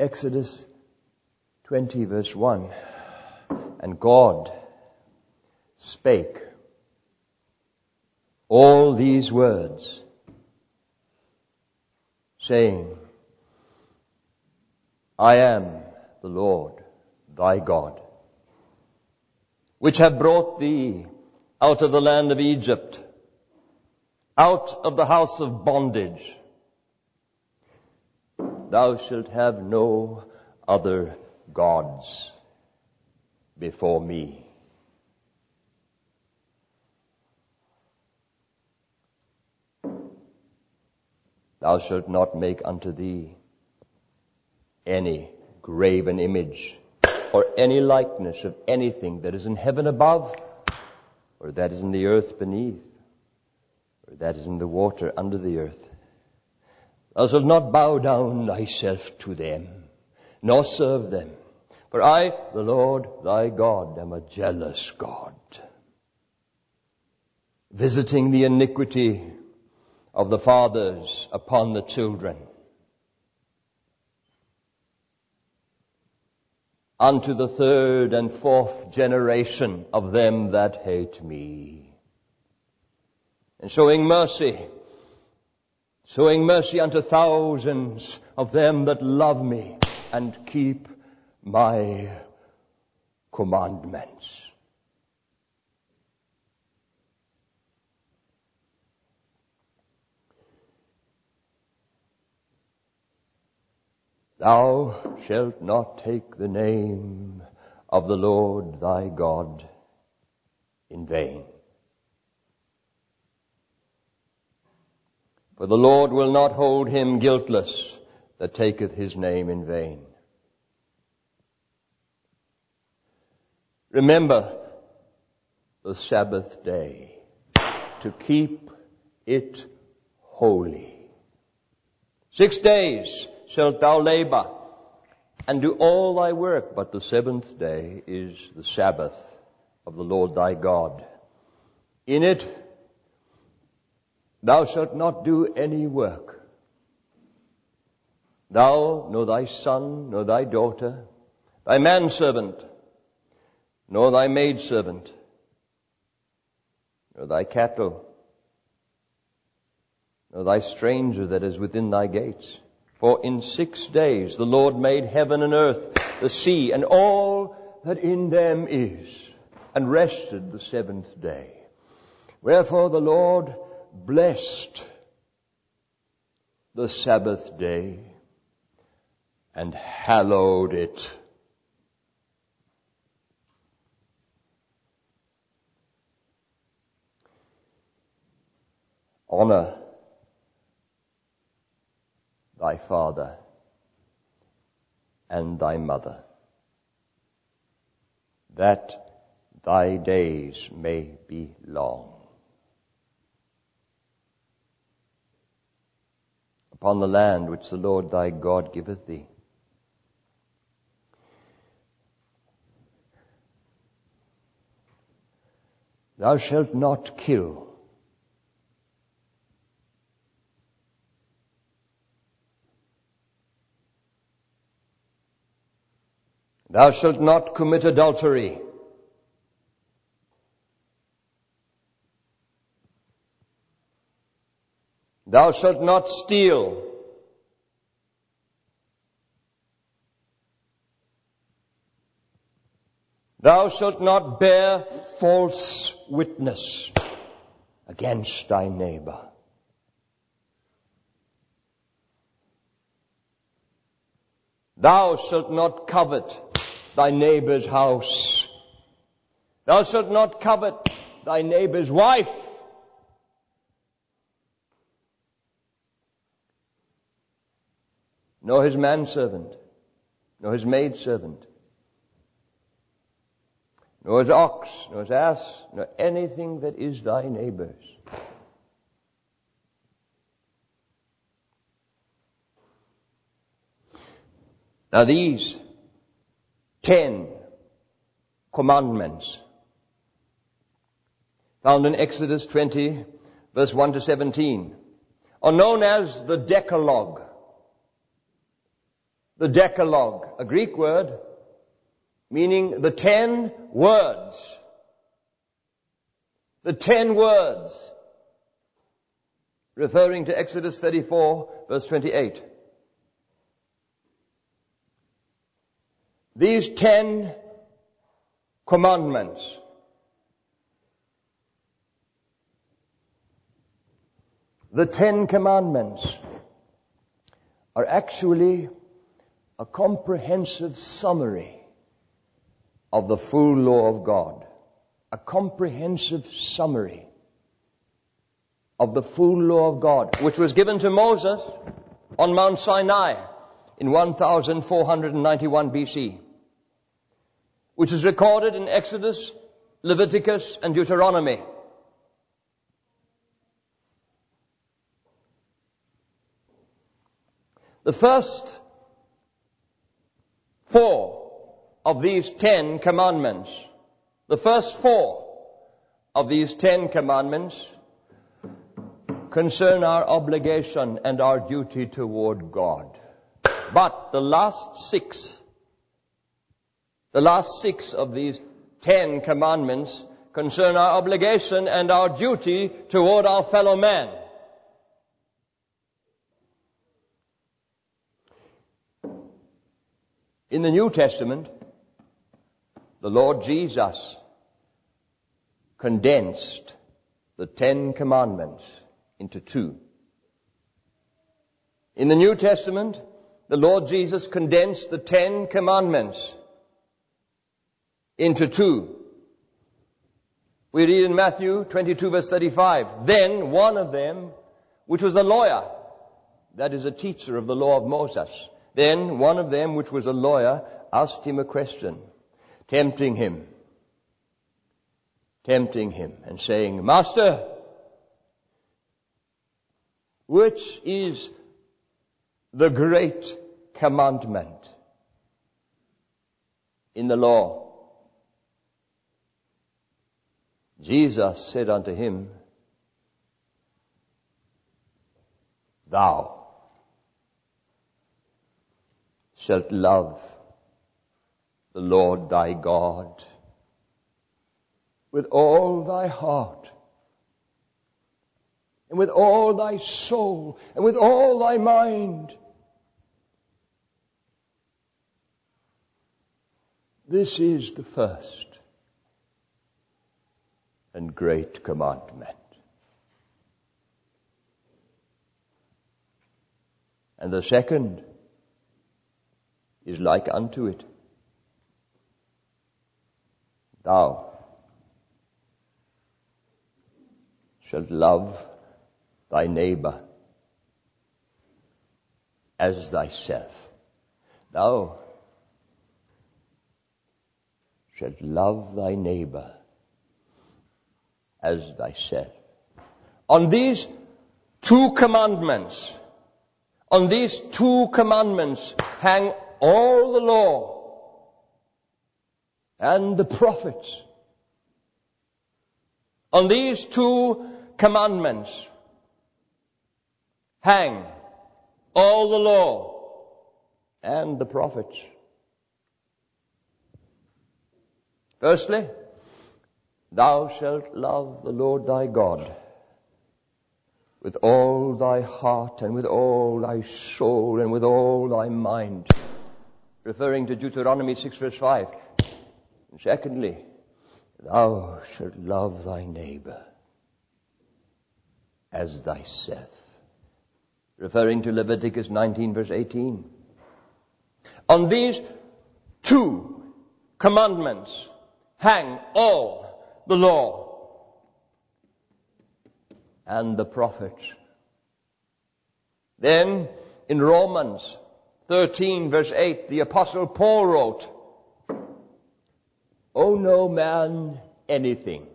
Exodus 20 verse 1. And God spake all these words, saying, I am the Lord thy God, which have brought thee out of the land of Egypt, out of the house of bondage. Thou shalt have no other gods before me. Thou shalt not make unto thee any graven image or any likeness of anything that is in heaven above, or that is in the earth beneath, or that is in the water under the earth. Thou shalt not bow down thyself to them, nor serve them. For I, the Lord thy God, am a jealous God, visiting the iniquity of the fathers upon the children, unto the third and fourth generation of them that hate me, and showing mercy unto thousands of them that love me and keep my commandments. Thou shalt not take the name of the Lord thy God in vain. For the Lord will not hold him guiltless that taketh his name in vain. Remember the Sabbath day, to keep it holy. 6 days shalt thou labor and do all thy work, but the seventh day is the Sabbath of the Lord thy God. In it thou shalt not do any work, thou, nor thy son, nor thy daughter, thy manservant, nor thy maidservant, nor thy cattle, nor thy stranger that is within thy gates. For in 6 days the Lord made heaven and earth, the sea, and all that in them is, and rested the seventh day. Wherefore the Lord blessed the Sabbath day and hallowed it. Honor thy father and thy mother, that thy days may be long upon the land which the Lord thy God giveth thee. Thou shalt not kill. Thou shalt not commit adultery. Thou shalt not steal. Thou shalt not bear false witness against thy neighbor. Thou shalt not covet thy neighbor's house. Thou shalt not covet thy neighbor's wife. Nor his manservant, nor his maidservant, nor his ox, nor his ass, nor anything that is thy neighbor's. Now these 10 commandments found in Exodus 20 verse 1 to 17 are known as the Decalogue. the Decalogue, a Greek word meaning the 10 words. The 10 words, referring to Exodus 34, verse 28. These 10 commandments the 10 commandments are actually a comprehensive summary of the full law of God. A comprehensive summary of the full law of God, which was given to Moses on Mount Sinai in 1491 BC, which is recorded in Exodus, Leviticus, and Deuteronomy. The first 4 of these 10 commandments, the first 4 of these 10 commandments concern our obligation and our duty toward God. But the last 6 of these 10 commandments concern our obligation and our duty toward our fellow man. In the New Testament, the Lord Jesus condensed the 10 commandments into 2. In the New Testament, the Lord Jesus condensed the 10 commandments into 2. We read in Matthew 22 verse 35, "Then one of them, which was a lawyer," that is a teacher of the law of Moses, "then one of them, which was a lawyer, asked him a question, tempting him and saying, 'Master, which is the great commandment in the law?' Jesus said unto him, 'Thou shalt love the Lord thy God with all thy heart, and with all thy soul, and with all thy mind. This is the first and great commandment. And the second is like unto it. Thou shalt love thy neighbor as thyself. Thou shalt love thy neighbor as thyself." On these 2 commandments, hang all the law and the prophets. On these 2 commandments hang all the law and the prophets. Firstly, thou shalt love the Lord thy God with all thy heart and with all thy soul and with all thy mind, referring to Deuteronomy 6 verse 5. And secondly, thou shalt love thy neighbor as thyself, referring to Leviticus 19 verse 18. On these 2 commandments hang all the law and the prophets. Then in Romans 13 verse 8, the Apostle Paul wrote, "Owe no man anything.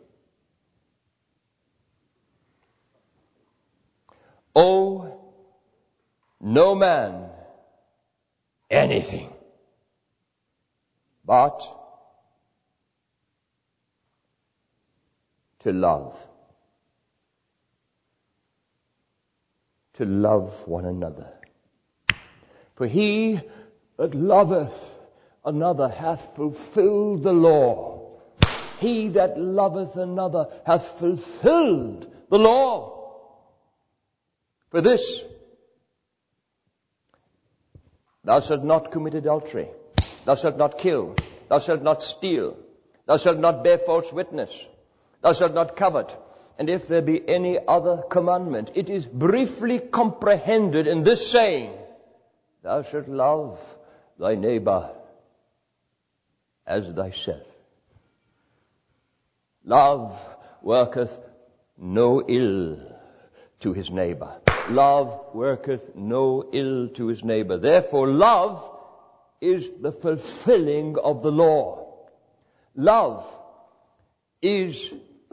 Owe no man anything but to love one another. For he that loveth another hath fulfilled the law. He that loveth another hath fulfilled the law. For this, thou shalt not commit adultery. Thou shalt not kill. Thou shalt not steal. Thou shalt not bear false witness. Thou shalt not covet. And if there be any other commandment, it is briefly comprehended in this saying, thou shalt love thy neighbor as thyself. Love worketh no ill to his neighbor. Love worketh no ill to his neighbor. Therefore, love is the fulfilling of the law. Love is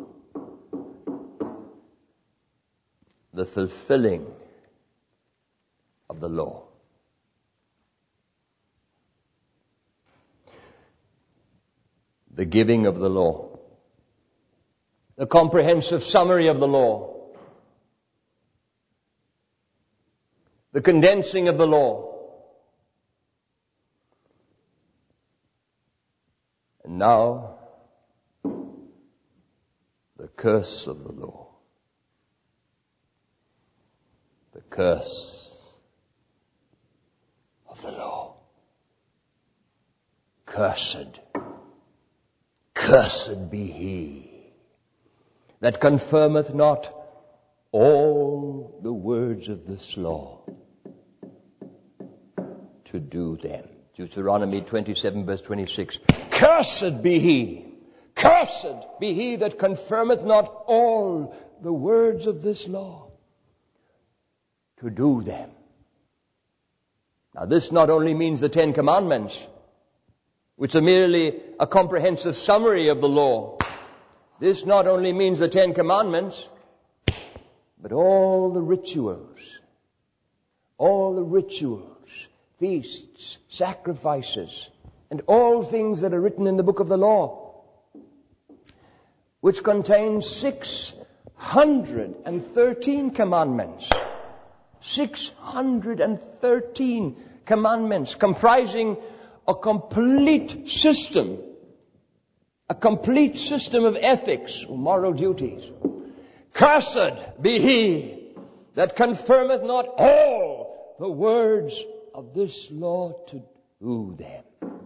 the fulfilling of the law. The giving of the law. The comprehensive summary of the law. The condensing of the law. And now, the curse of the law. The curse of the law. Cursed be he that confirmeth not all the words of this law to do them. Deuteronomy 27 verse 26. Cursed be he that confirmeth not all the words of this law to do them. Now this not only means the 10 Commandments, which are merely a comprehensive summary of the law. This not only means the 10 Commandments, but all the rituals, feasts, sacrifices, and all things that are written in the book of the law, which contains 613 commandments. 613 commandments comprising a complete system of ethics or moral duties. Cursed be he that confirmeth not all the words of this law to do them.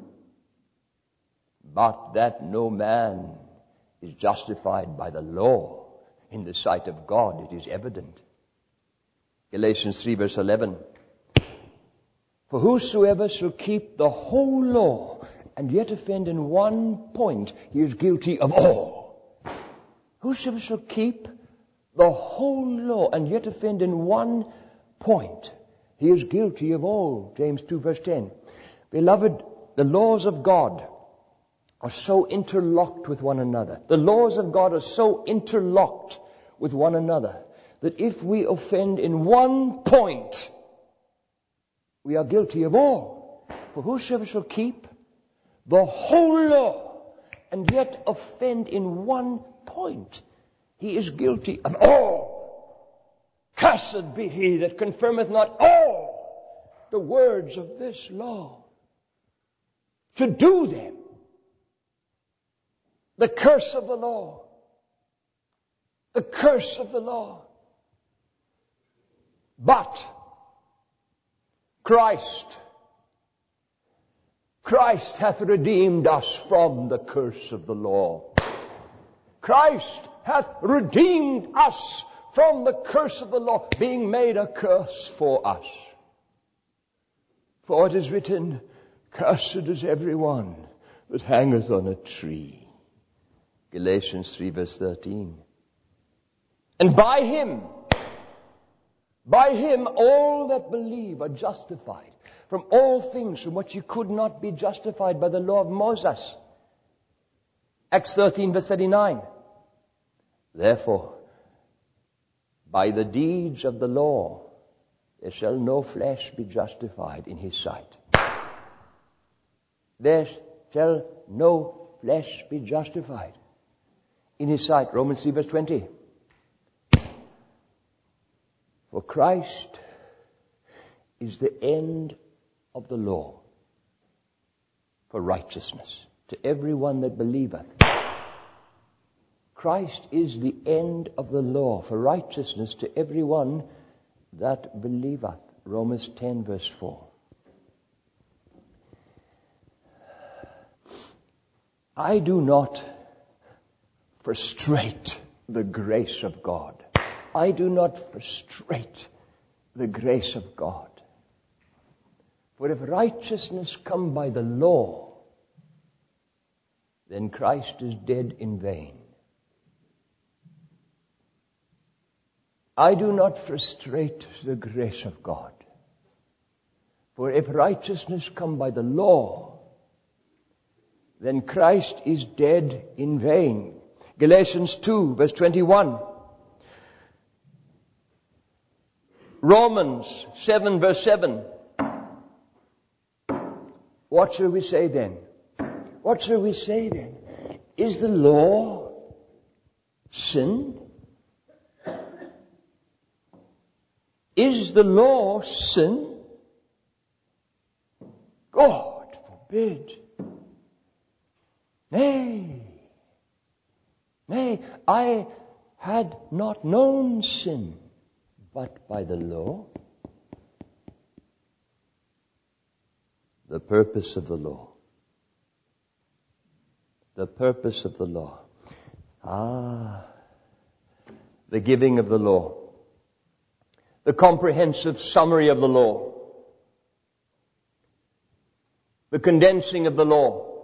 But that no man is justified by the law in the sight of God, it is evident. Galatians 3 verse 11. For whosoever shall keep the whole law and yet offend in one point, he is guilty of all. Whosoever shall keep the whole law and yet offend in one point, he is guilty of all. James 2 verse 10. Beloved, the laws of God are so interlocked with one another. The laws of God are so interlocked with one another that if we offend in one point, we are guilty of all. For whosoever shall keep the whole law and yet offend in one point, he is guilty of all. Cursed be he that confirmeth not all the words of this law to do them. The curse of the law. The curse of the law. But Christ hath redeemed us from the curse of the law. Christ hath redeemed us from the curse of the law, being made a curse for us. For it is written, cursed is everyone that hangeth on a tree. Galatians 3 verse 13. And by him all that believe are justified from all things from which you could not be justified by the law of Moses. Acts 13 verse 39. Therefore, by the deeds of the law, there shall no flesh be justified in his sight. There shall no flesh be justified in his sight. Romans 3 verse 20. For Christ is the end of the law for righteousness to every one that believeth. Christ is the end of the law for righteousness to every one that believeth. Romans 10 verse 4. I do not frustrate the grace of God. I do not frustrate the grace of God. For if righteousness come by the law, then Christ is dead in vain. I do not frustrate the grace of God. For if righteousness come by the law, then Christ is dead in vain. Galatians 2 verse 21. Romans 7 verse 7. What shall we say then? What shall we say then? Is the law sin? Is the law sin? God forbid. Nay, I had not known sin, but by the law. The purpose of the law. The purpose of the law. The giving of the law. The comprehensive summary of the law. The condensing of the law.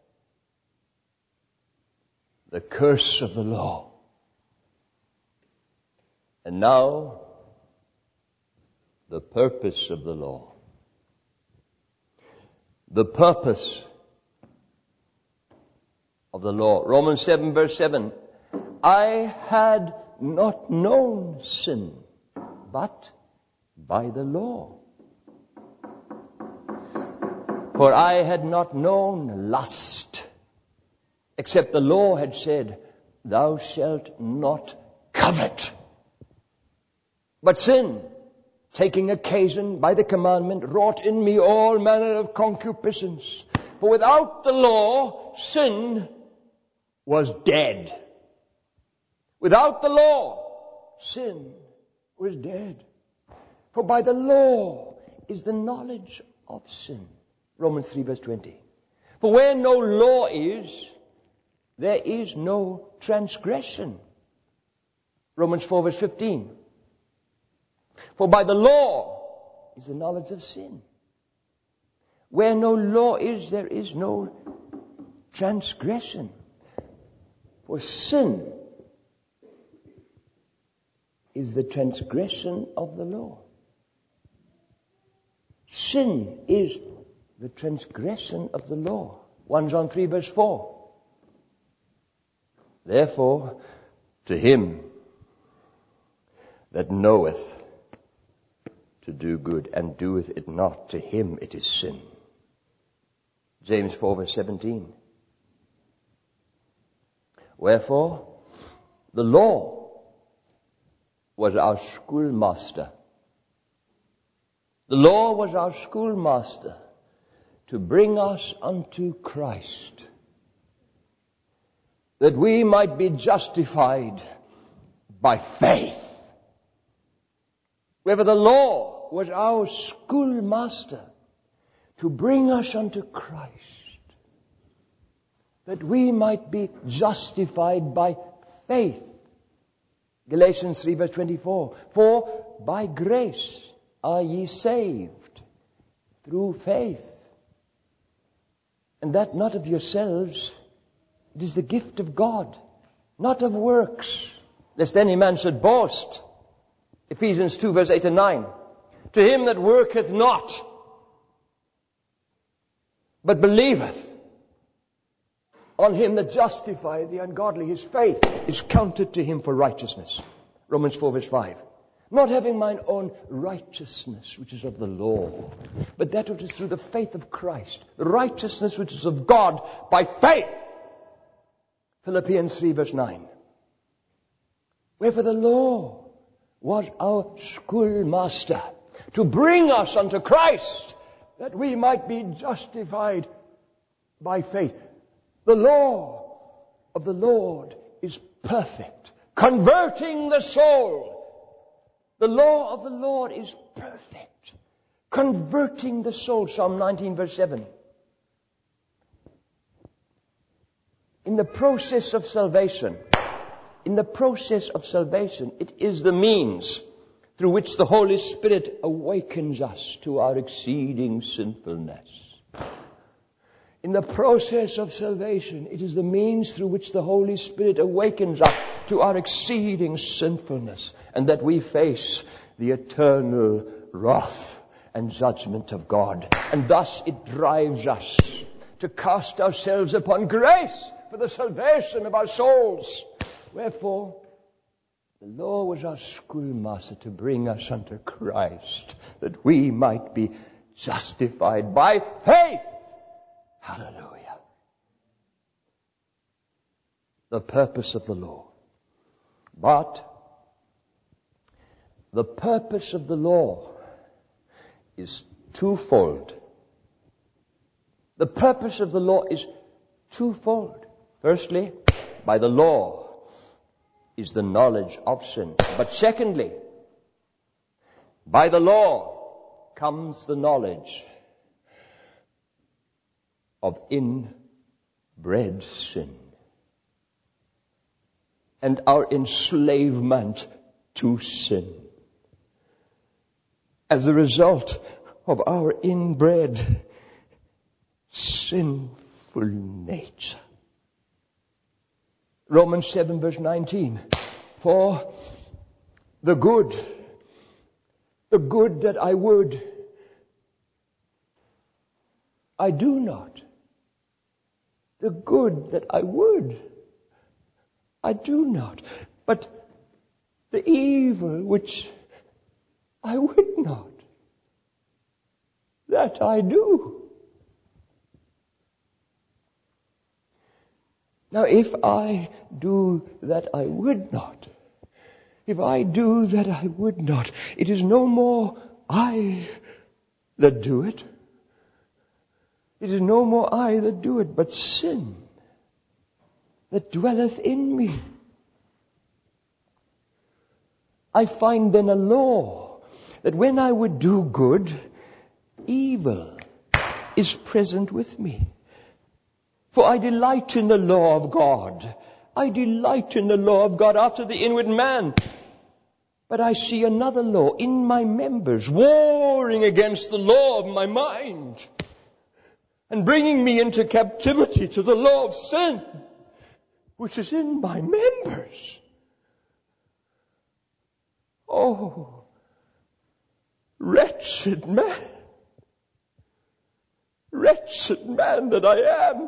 The curse of the law. And now, the purpose of the law. The purpose of the law. Romans 7 verse 7. I had not known sin, but by the law. For I had not known lust, except the law had said, thou shalt not covet. But sin, taking occasion by the commandment, wrought in me all manner of concupiscence. For without the law, sin was dead. Without the law, sin was dead. For by the law is the knowledge of sin. Romans 3 verse 20. For where no law is, there is no transgression. Romans 4 verse 15. For by the law is the knowledge of sin. Where no law is, there is no transgression. For sin is the transgression of the law. Sin is the transgression of the law. 1 John 3 verse 4. Therefore, to him that knoweth to do good and doeth it not, to him it is sin. James 4 verse 17. Wherefore, the law was our schoolmaster. The law was our schoolmaster to bring us unto Christ, that we might be justified by faith. Wherefore the law was our schoolmaster to bring us unto Christ, that we might be justified by faith. Galatians 3 verse 24. For by grace are ye saved through faith. And that not of yourselves, it is the gift of God, not of works, lest any man should boast. Ephesians 2 verse 8 and 9. To him that worketh not, but believeth on him that justifieth the ungodly, his faith is counted to him for righteousness. Romans 4 verse 5. Not having mine own righteousness, which is of the law, but that which is through the faith of Christ, the righteousness which is of God by faith. Philippians 3 verse 9. Wherefore the law was our schoolmaster to bring us unto Christ, that we might be justified by faith. The law of the Lord is perfect, converting the soul. The law of the Lord is perfect, converting the soul. Psalm 19 verse 7. In the process of salvation, it is the means through which the Holy Spirit awakens us to our exceeding sinfulness. In the process of salvation, it is the means through which the Holy Spirit awakens us to our exceeding sinfulness, and that we face the eternal wrath and judgment of God. And thus it drives us to cast ourselves upon grace for the salvation of our souls. Wherefore, the law was our schoolmaster to bring us unto Christ, that we might be justified by faith. Hallelujah. The purpose of the law. But the purpose of the law is twofold. The purpose of the law is twofold. Firstly, by the law is the knowledge of sin. But secondly, by the law comes the knowledge of inbred sin and our enslavement to sin as a result of our inbred sinful nature. Romans 7 verse 19. For the good that I would, I do not. The good that I would, I do not. But the evil which I would not, that I do. Now if I do that I would not, it is no more I that do it. It is no more I that do it, but sin that dwelleth in me. I find then a law that when I would do good, evil is present with me. For I delight in the law of God. I delight in the law of God after the inward man. But I see another law in my members, warring against the law of my mind, and bringing me into captivity to the law of sin, which is in my members. Oh, wretched man that I am.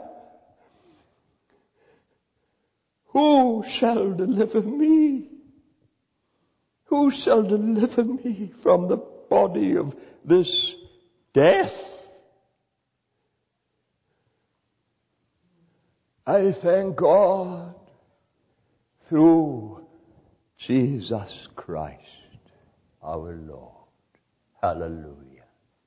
Who shall deliver me? Who shall deliver me from the body of this death? I thank God through Jesus Christ, our Lord. Hallelujah.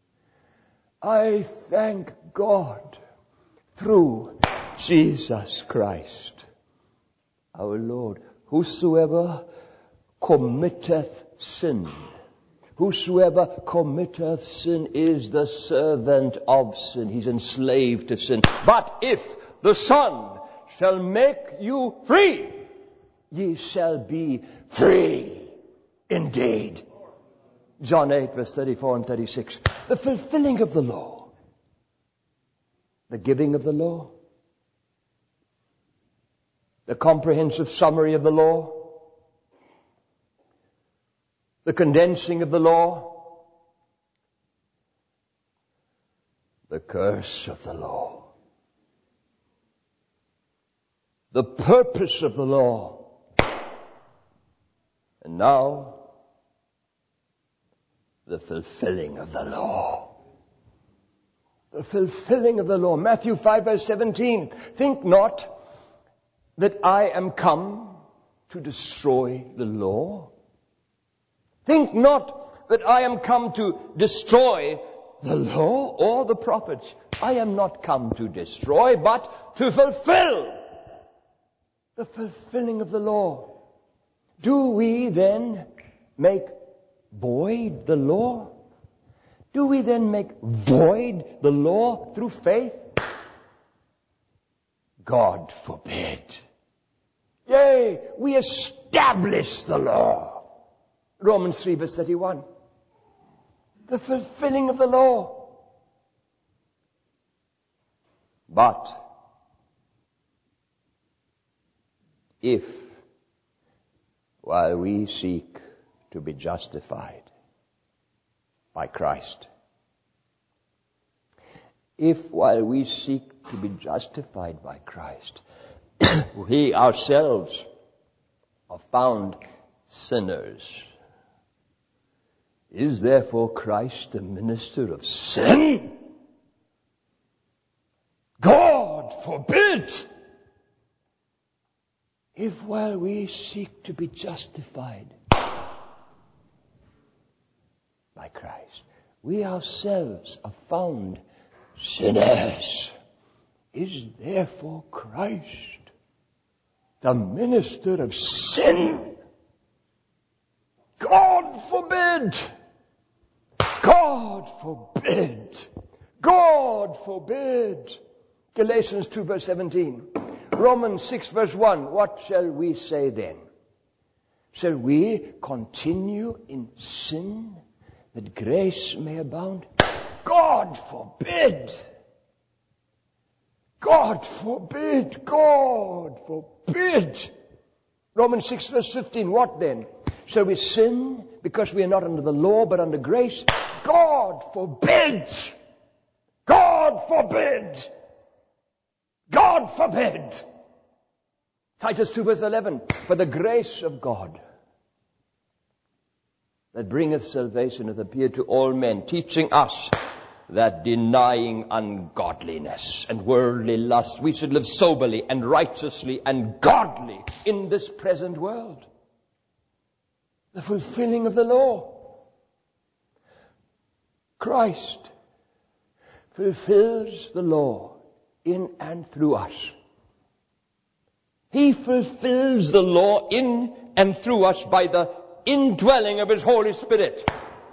I thank God through Jesus Christ, our Lord. Whosoever committeth sin is the servant of sin. He's enslaved to sin. But if the Son shall make you free, ye shall be free indeed. John 8 verse 34 and 36. The fulfilling of the law. The giving of the law. The comprehensive summary of the law. The condensing of the law. The curse of the law. The purpose of the law. And now, the fulfilling of the law. The fulfilling of the law. Matthew 5 verse 17. Think not that I am come to destroy the law. Think not that I am come to destroy the law or the prophets. I am not come to destroy, but to fulfill. The fulfilling of the law. Do we then make void the law? Do we then make void the law through faith? God forbid. Yea, we establish the law. Romans 3 verse 31. The fulfilling of the law. But if, while we seek to be justified by Christ, if while we seek to be justified by Christ, we ourselves are found sinners, is therefore Christ a minister of sin? God forbid! If while we seek to be justified by Christ, we ourselves are found sinners, is therefore Christ the minister of sin? God forbid! God forbid! God forbid! Galatians 2 verse 17. Romans 6 verse 1. What shall we say then? Shall we continue in sin that grace may abound? God forbid! God forbid! God forbid! Romans 6 verse 15. What then? Shall we sin because we are not under the law but under grace? God forbid! God forbid! God forbid! Titus 2 verse 11. For the grace of God that bringeth salvation hath appeared to all men, teaching us that denying ungodliness and worldly lust, we should live soberly and righteously and godly in this present world. The fulfilling of the law. Christ fulfills the law in and through us. He fulfills the law in and through us by the indwelling of His Holy Spirit,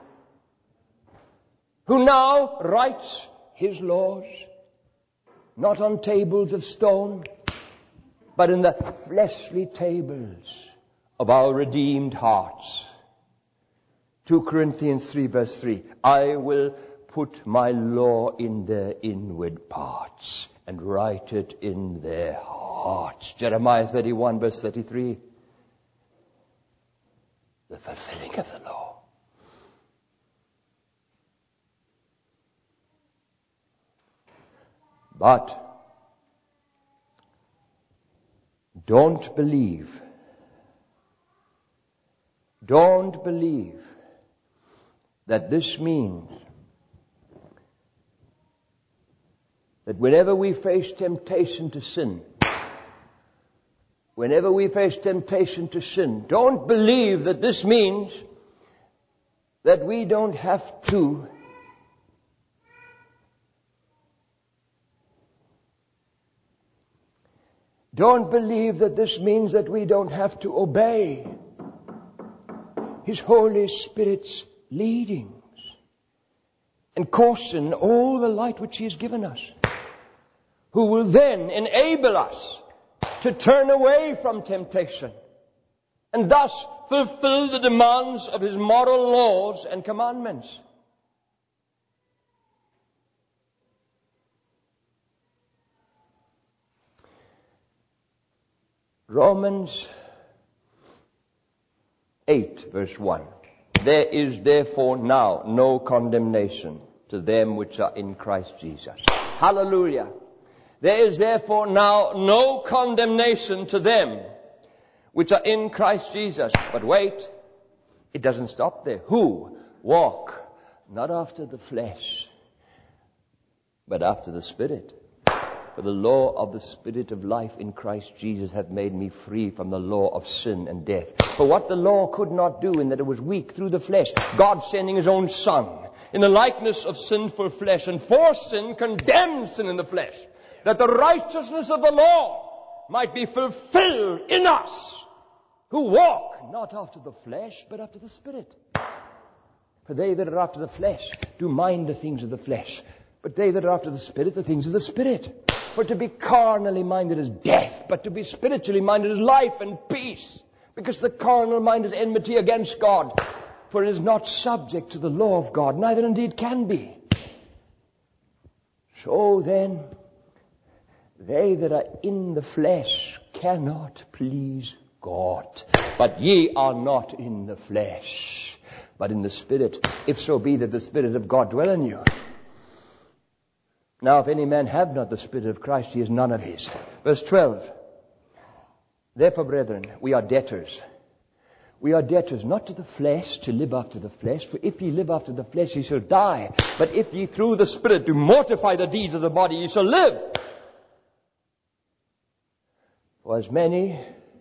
who now writes His laws, not on tables of stone, but in the fleshly tables of our redeemed hearts. 2 Corinthians 3 verse 3. I will put my law in their inward parts and write it in their hearts. Jeremiah 31 verse 33. The fulfilling of the law. But don't believe that this means that whenever we face temptation to sin, don't believe that this means that we don't have to obey His Holy Spirit's leadings and caution all the light which He has given us, who will then enable us to turn away from temptation and thus fulfill the demands of His moral laws and commandments. Romans 8 verse 1. There is therefore now no condemnation to them which are in Christ Jesus. Hallelujah. There is therefore now no condemnation to them which are in Christ Jesus. But wait, it doesn't stop there. Who walk not after the flesh, but after the Spirit. For the law of the Spirit of life in Christ Jesus hath made me free from the law of sin and death. For what the law could not do, in that it was weak through the flesh, God sending His own Son in the likeness of sinful flesh, and for sin condemned sin in the flesh, that the righteousness of the law might be fulfilled in us, who walk not after the flesh, but after the Spirit. For they that are after the flesh do mind the things of the flesh, but they that are after the Spirit, the things of the Spirit. For to be carnally minded is death, but to be spiritually minded is life and peace. Because the carnal mind is enmity against God, for it is not subject to the law of God, neither indeed can be. So then, they that are in the flesh cannot please God. But ye are not in the flesh, but in the Spirit, if so be that the Spirit of God dwell in you. Now if any man have not the Spirit of Christ, he is none of his. Verse 12. Therefore, brethren, we are debtors. We are debtors not to the flesh, to live after the flesh. For if ye live after the flesh, ye shall die. But if ye through the Spirit do mortify the deeds of the body, ye shall live. For as many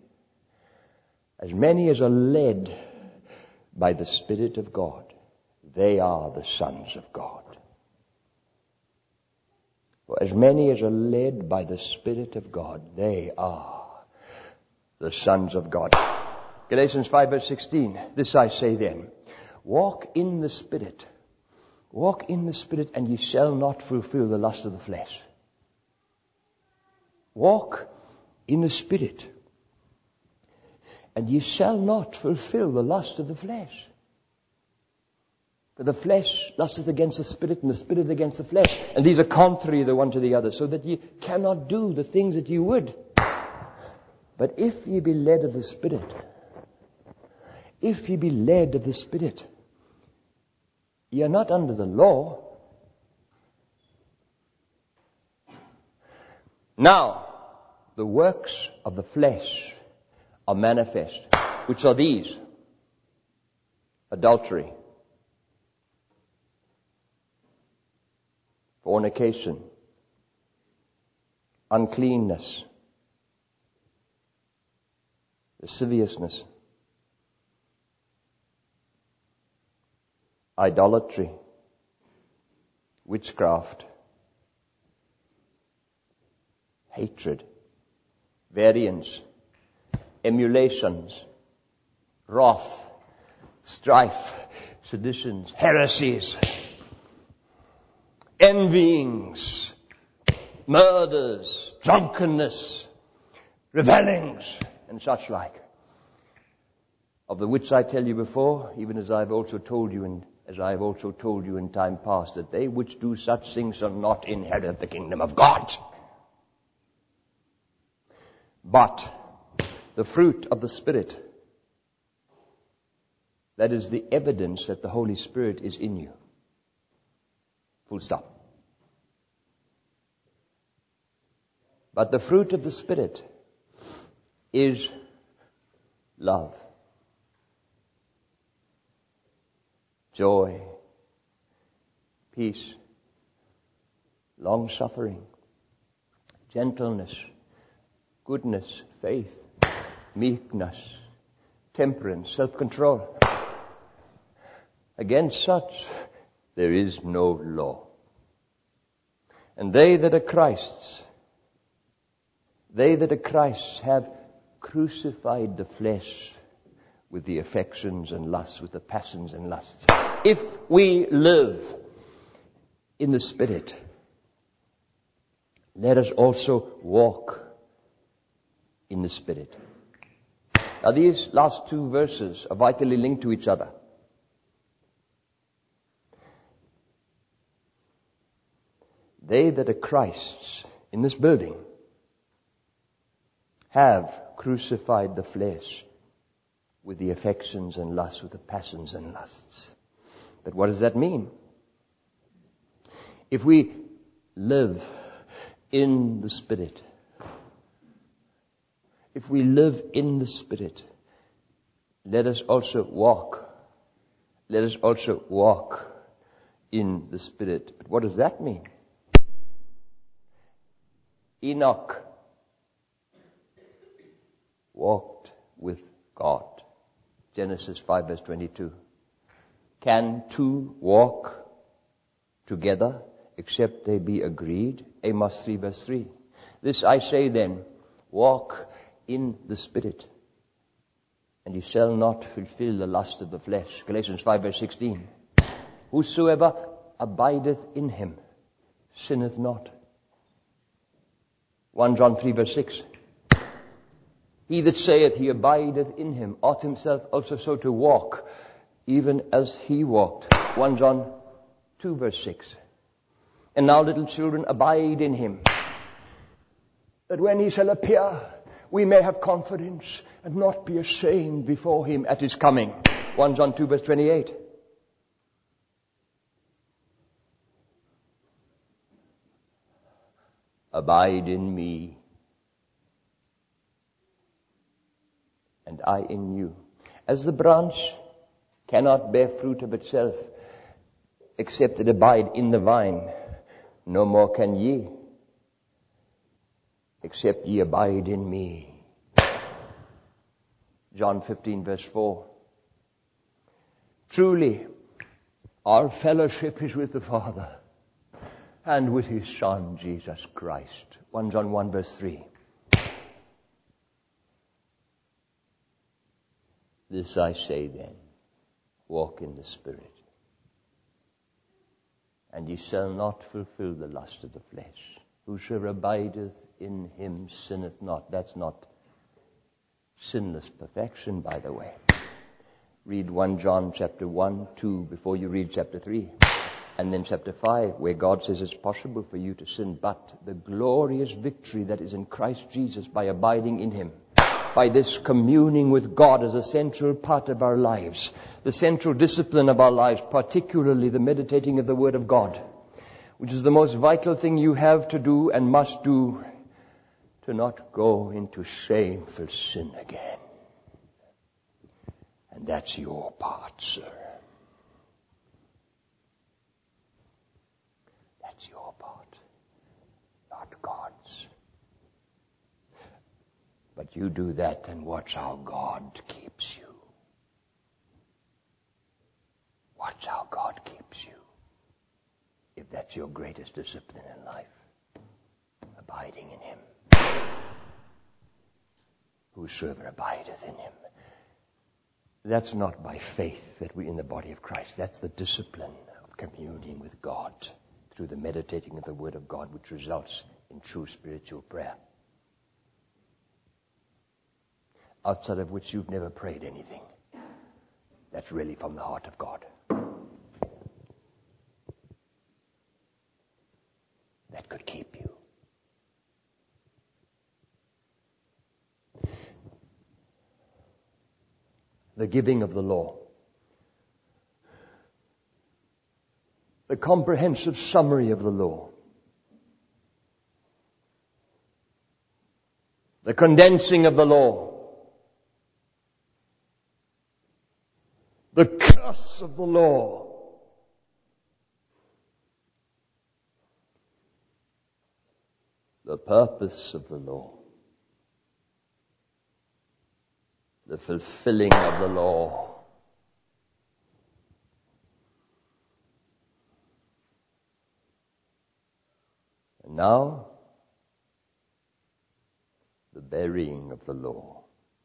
as are led by the Spirit of God, they are the sons of God. For as many as are led by the Spirit of God, they are the sons of God. Galatians 5 verse 16. This I say then, walk in the Spirit. Walk in the Spirit, and ye shall not fulfill the lust of the flesh. Walk in the Spirit, and ye shall not fulfill the lust of the flesh. For the flesh lusteth against the Spirit, and the Spirit against the flesh. And these are contrary the one to the other, so that ye cannot do the things that ye would. But if ye be led of the Spirit, if ye be led of the Spirit, ye are not under the law. Now, the works of the flesh are manifest, which are these: adultery, fornication, uncleanness, lasciviousness, idolatry, witchcraft, hatred, variance, emulations, wrath, strife, seditions, heresies, envyings, murders, drunkenness, revellings, and such like, of the which I tell you before, even as I have also told you in time past, that they which do such things shall not inherit the kingdom of God. But the fruit of the Spirit, that is the evidence that the Holy Spirit is in you. Full stop. But the fruit of the Spirit is love, joy, peace, long-suffering, gentleness, goodness, faith, meekness, temperance, self-control. Against such there is no law. And they that are Christ's have crucified the flesh with the affections and lusts, with the passions and lusts. If we live in the Spirit, let us also walk in the Spirit. Now these last two verses are vitally linked to each other. They that are Christ's in this building have crucified the flesh with the affections and lusts, with the passions and lusts. But what does that mean? If we live in the Spirit, if we live in the Spirit, let us also walk. Let us also walk in the Spirit. But what does that mean? Enoch walked with God. Genesis 5 verse 22. Can two walk together, except they be agreed. Amos 3 verse 3. This I say then, walk in the Spirit, and you shall not fulfill the lust of the flesh. Galatians 5 verse 16. Whosoever abideth in him sinneth not. 1 John 3 verse 6. He that saith he abideth in him ought himself also so to walk, even as he walked. 1 John 2 verse 6. And now, little children, abide in him, that when he shall appear, we may have confidence and not be ashamed before him at his coming. 1 John 2 verse 28. Abide in me, and I in you. As the branch cannot bear fruit of itself, except it abide in the vine, no more can ye, except ye abide in me. John 15 verse 4. Truly, our fellowship is with the Father and with his Son, Jesus Christ. 1 John 1 verse 3. This I say then, walk in the Spirit, and ye shall not fulfill the lust of the flesh. Whosoever abideth in him sinneth not. That's not sinless perfection, by the way. Read 1 John chapter 1, 2 before you read chapter 3. And then chapter 5, where God says it's possible for you to sin, but the glorious victory that is in Christ Jesus by abiding in him, by this communing with God as a central part of our lives, the central discipline of our lives, particularly the meditating of the Word of God, which is the most vital thing you have to do and must do to not go into shameful sin again. And that's your part, sir. That's your part, not God's. But you do that and watch how God keeps you. Watch how God keeps you. If that's your greatest discipline in life, abiding in him. Whosoever abideth in him. That's not by faith that we're in the body of Christ. That's the discipline of communing with God through the meditating of the Word of God, which results in true spiritual prayer. Outside of which you've never prayed anything that's really from the heart of God. That could keep you. The giving of the law. The comprehensive summary of the law. The condensing of the law. The curse of the law. The purpose of the law. The fulfilling of the law. And now, the burying of the law.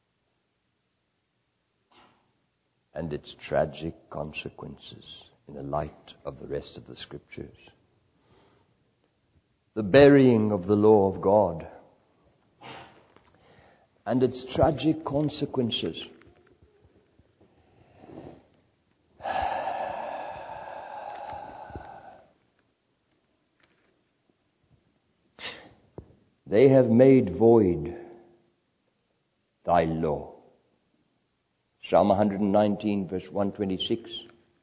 And its tragic consequences in the light of the rest of the Scriptures. The burying of the law of God and its tragic consequences. They have made void thy law. Psalm 119 verse 126.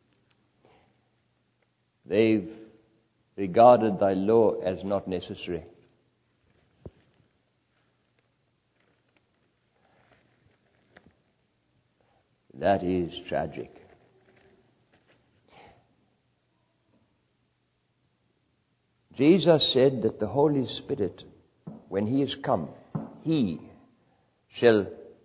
They've regarded thy law as not necessary. That is tragic. Jesus said that the Holy Spirit, when he is come, he shall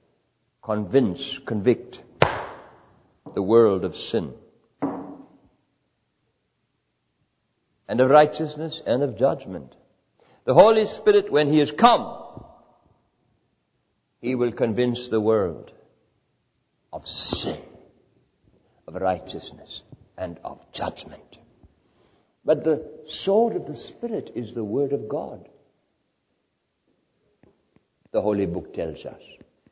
convict the world of sin. and of righteousness and of judgment. The Holy Spirit, when He has come, He will convince the world of sin, of righteousness, and of judgment. But the sword of the Spirit is the Word of God. The Holy Book tells us.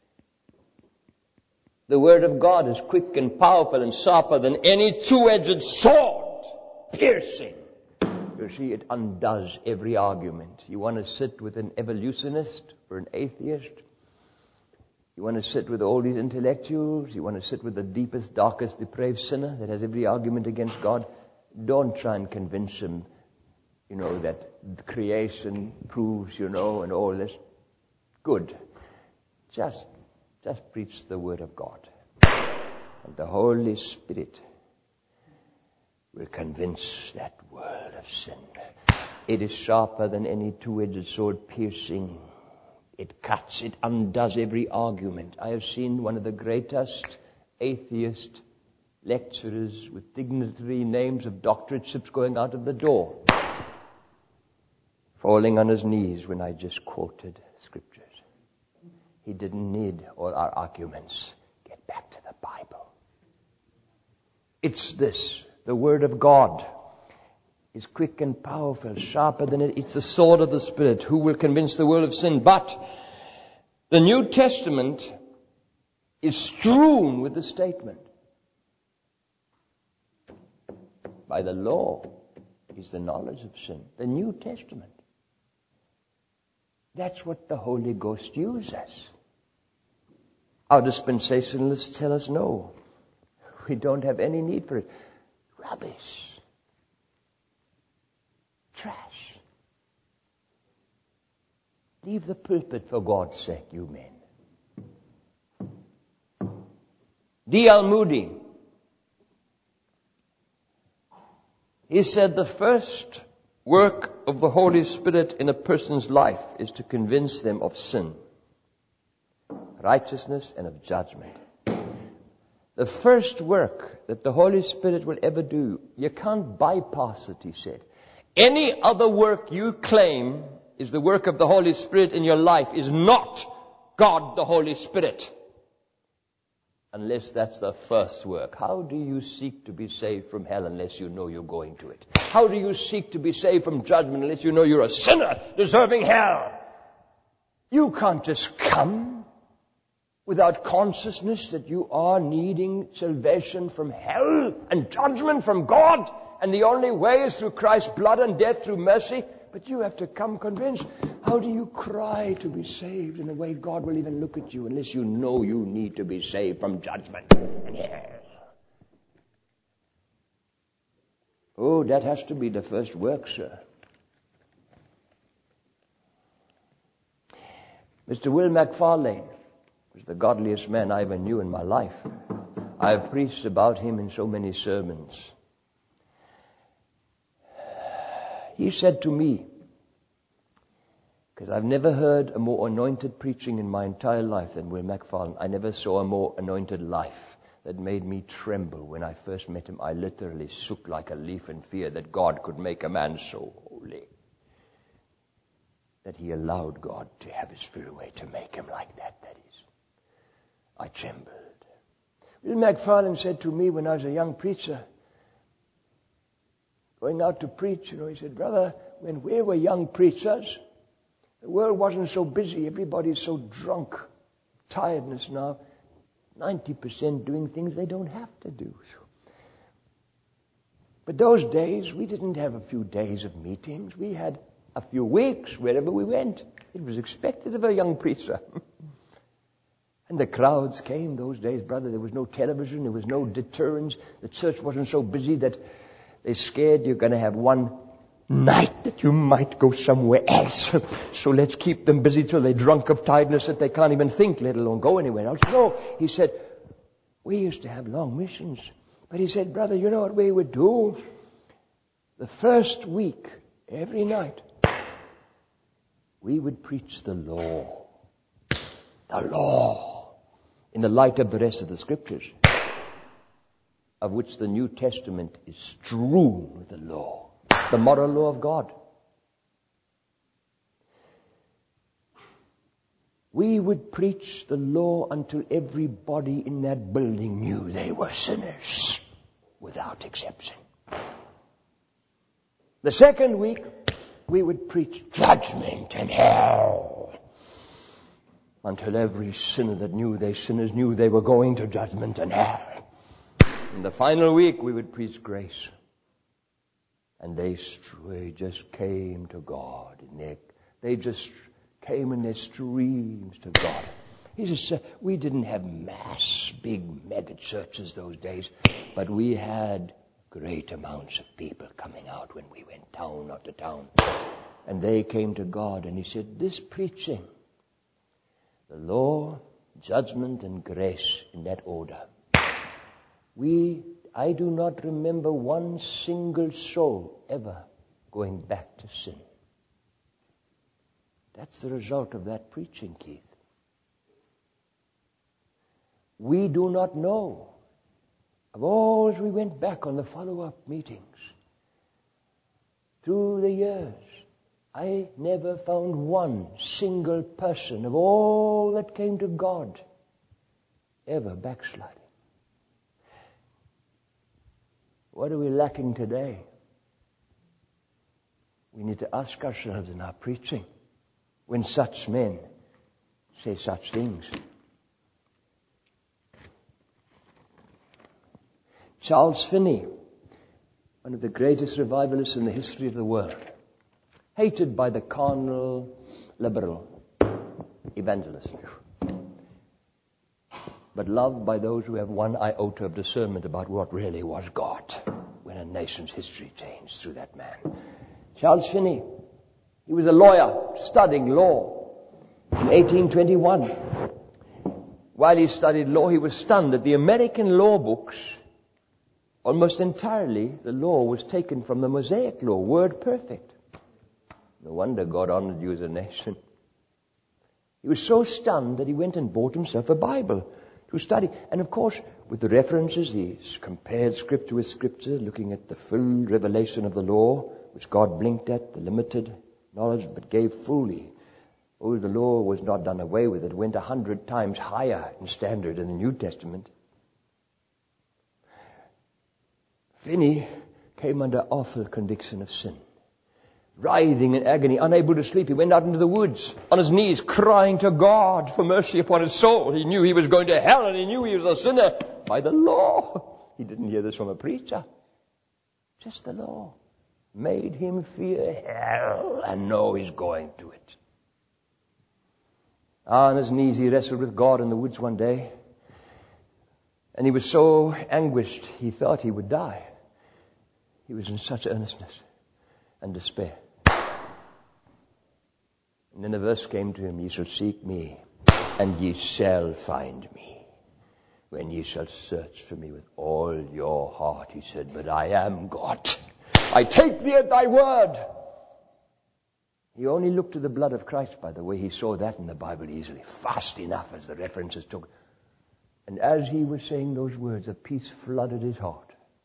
The Word of God is quick and powerful and sharper than any two-edged sword, piercing. You see, it undoes every argument. You want to sit with an evolutionist or an atheist? You want to sit with all these intellectuals? You want to sit with the deepest, darkest, depraved sinner that has every argument against God? Don't try and convince him, that creation proves, and all this. Good. Just preach the Word of God. And the Holy Spirit will convince that world of sin. It is sharper than any two-edged sword, piercing. It cuts, it undoes every argument. I have seen one of the greatest atheist lecturers with dignitary names of doctorateships going out of the door, falling on his knees when I just quoted scriptures. He didn't need all our arguments. Get back to the Bible. It's this. The Word of God is quick and powerful, sharper than it. It's the sword of the Spirit who will convince the world of sin. But the New Testament is strewn with the statement, by the law is the knowledge of sin. The New Testament. That's what the Holy Ghost uses. Our dispensationalists tell us no. We don't have any need for it. Rubbish. Trash. Leave the pulpit for God's sake, you men. D.L. Moody, he said the first work of the Holy Spirit in a person's life is to convince them of sin, righteousness, and of judgment. The first work that the Holy Spirit will ever do, you can't bypass it, he said. Any other work you claim is the work of the Holy Spirit in your life is not God the Holy Spirit. Unless that's the first work. How do you seek to be saved from hell unless you know you're going to it? How do you seek to be saved from judgment unless you know you're a sinner deserving hell? You can't just come without consciousness that you are needing salvation from hell and judgment from God. And the only way is through Christ's blood and death through mercy. But you have to come convinced. How do you cry to be saved in a way God will even look at you unless you know you need to be saved from judgment and hell? Oh, that has to be the first work, sir. Mr. Will McFarlane was the godliest man I ever knew in my life. I have preached about him in so many sermons. He said to me, because I've never heard a more anointed preaching in my entire life than Will McFarlane. I never saw a more anointed life that made me tremble. When I first met him, I literally shook like a leaf in fear that God could make a man so holy, that he allowed God to have his free way to make him like that, that is. I trembled. Will McFarlane said to me when I was a young preacher, going out to preach, he said, brother, when we were young preachers, the world wasn't so busy. Everybody's so drunk. Tiredness now. 90% doing things they don't have to do. But those days, we didn't have a few days of meetings. We had a few weeks wherever we went. It was expected of a young preacher. And the crowds came those days, brother. There was no television. There was no deterrence. The church wasn't so busy that they're scared you're going to have one night that you might go somewhere else. So let's keep them busy till they're drunk of tiredness that they can't even think, let alone go anywhere else. No, he said, we used to have long missions. But he said, brother, you know what we would do? The first week, every night, we would preach the law. The law. In the light of the rest of the scriptures, of which the New Testament is strewn with the law. The moral law of God. We would preach the law until everybody in that building knew they were sinners, without exception. The second week, we would preach judgment and hell, until every sinner that knew they sinners knew they were going to judgment and hell. In the final week, we would preach grace. And they just came to God. And they just came in their streams to God. He says, we didn't have mass, big mega churches those days, but we had great amounts of people coming out when we went town after town. And they came to God, and he said, this preaching, the law, judgment, and grace in that order, I do not remember one single soul ever going back to sin. That's the result of that preaching, Keith. We do not know. Of all as we went back on the follow-up meetings, through the years, I never found one single person of all that came to God ever backsliding. What are we lacking today? We need to ask ourselves in our preaching, when such men say such things. Charles Finney, one of the greatest revivalists in the history of the world, hated by the carnal, liberal evangelists, but loved by those who have one iota of discernment about what really was God when a nation's history changed through that man. Charles Finney, he was a lawyer studying law in 1821. While he studied law, he was stunned that the American law books, almost entirely, the law was taken from the Mosaic law, word perfect. No wonder God honored you as a nation. He was so stunned that he went and bought himself a Bible to study. And of course, with the references, he compared Scripture with Scripture, looking at the full revelation of the law, which God blinked at, the limited knowledge, but gave fully. Oh, the law was not done away with. It went 100 times higher in standard in the New Testament. Finney came under awful conviction of sin. Writhing in agony, unable to sleep, he went out into the woods, on his knees, crying to God for mercy upon his soul. He knew he was going to hell, and he knew he was a sinner by the law. He didn't hear this from a preacher. Just the law made him fear hell and know he's going to it. On his knees, he wrestled with God in the woods one day, and he was so anguished, he thought he would die. He was in such earnestness and despair. And then a verse came to him, ye shall seek me, and ye shall find me, when ye shall search for me with all your heart. He said, but I am God. I take thee at thy word. He only looked to the blood of Christ, by the way. He saw that in the Bible easily, fast enough as the references took. And as he was saying those words, a peace flooded his heart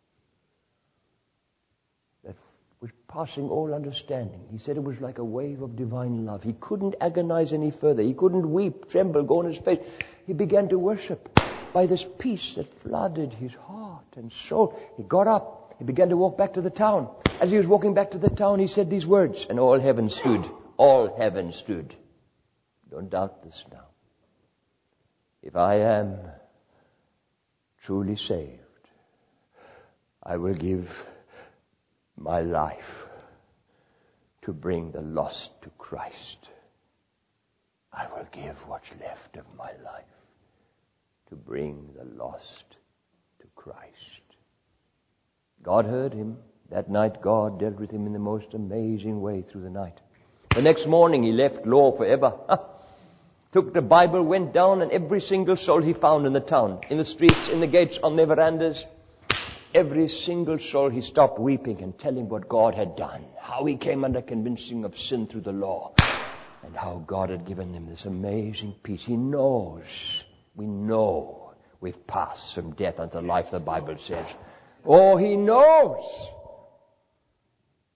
that was passing all understanding. He said it was like a wave of divine love. He couldn't agonize any further. He couldn't weep, tremble, go on his face. He began to worship by this peace that flooded his heart and soul. He got up. He began to walk back to the town. As he was walking back to the town, he said these words, and all heaven stood. All heaven stood. Don't doubt this now. If I am truly saved, I will give my life to bring the lost to Christ. I will give what's left of my life to bring the lost to Christ. God heard him. That night God dealt with him in the most amazing way through the night. The next morning he left law forever. Took the Bible, went down, and every single soul he found in the town, in the streets, in the gates, on their verandas, every single soul he stopped weeping and telling what God had done, how he came under convincing of sin through the law, and how God had given them this amazing peace. He knows, we know we've passed from death unto life, the Bible says. Oh, he knows.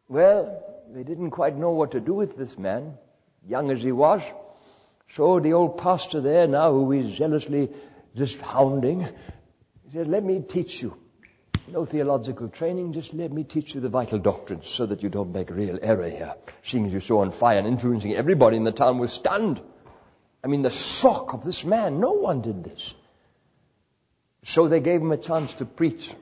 Well, they didn't quite know what to do with this man, young as he was. So the old pastor there now, who is zealously just hounding, he said, let me teach you. No theological training, just let me teach you the vital doctrines so that you don't make a real error here. Seeing as you're so on fire and influencing everybody in the town was stunned. I mean, the shock of this man. No one did this. So they gave him a chance to preach.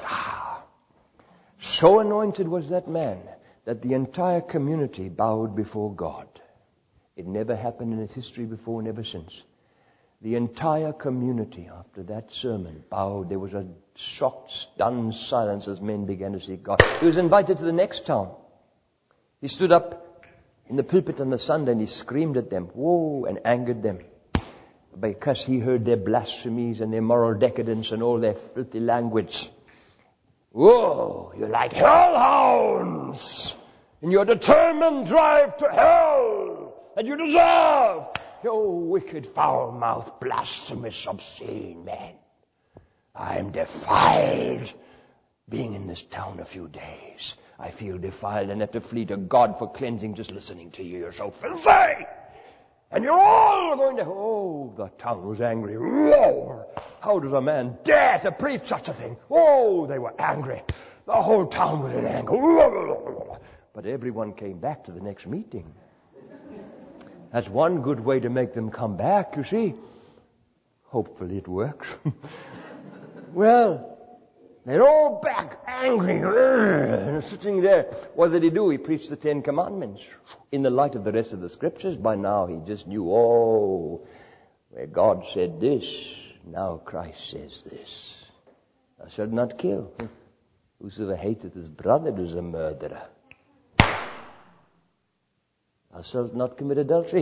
So anointed was that man that the entire community bowed before God. It never happened in its history before, never since. The entire community after that sermon bowed. There was a shocked, stunned silence as men began to see God. He was invited to the next town. He stood up in the pulpit on the Sunday and he screamed at them, whoa, and angered them. Because he heard their blasphemies and their moral decadence and all their filthy language. Whoa, you're like hellhounds in your determined drive to hell that you deserve. You wicked, foul-mouthed, blasphemous, obscene man. I am defiled being in this town a few days. I feel defiled and have to flee to God for cleansing just listening to you. You're so filthy. And you're all going to... Oh, the town was angry. Whoa! How does a man dare to preach such a thing? Oh, they were angry. The whole town was in anger. But everyone came back to the next meeting. That's one good way to make them come back, you see. Hopefully it works. Well, they're all back, angry, and sitting there. What did he do? He preached the 10 Commandments. In the light of the rest of the Scriptures, by now he just knew, where God said this, now Christ says this. Thou shalt not kill. Whosoever hateth his brother is a murderer. Thou shalt not commit adultery.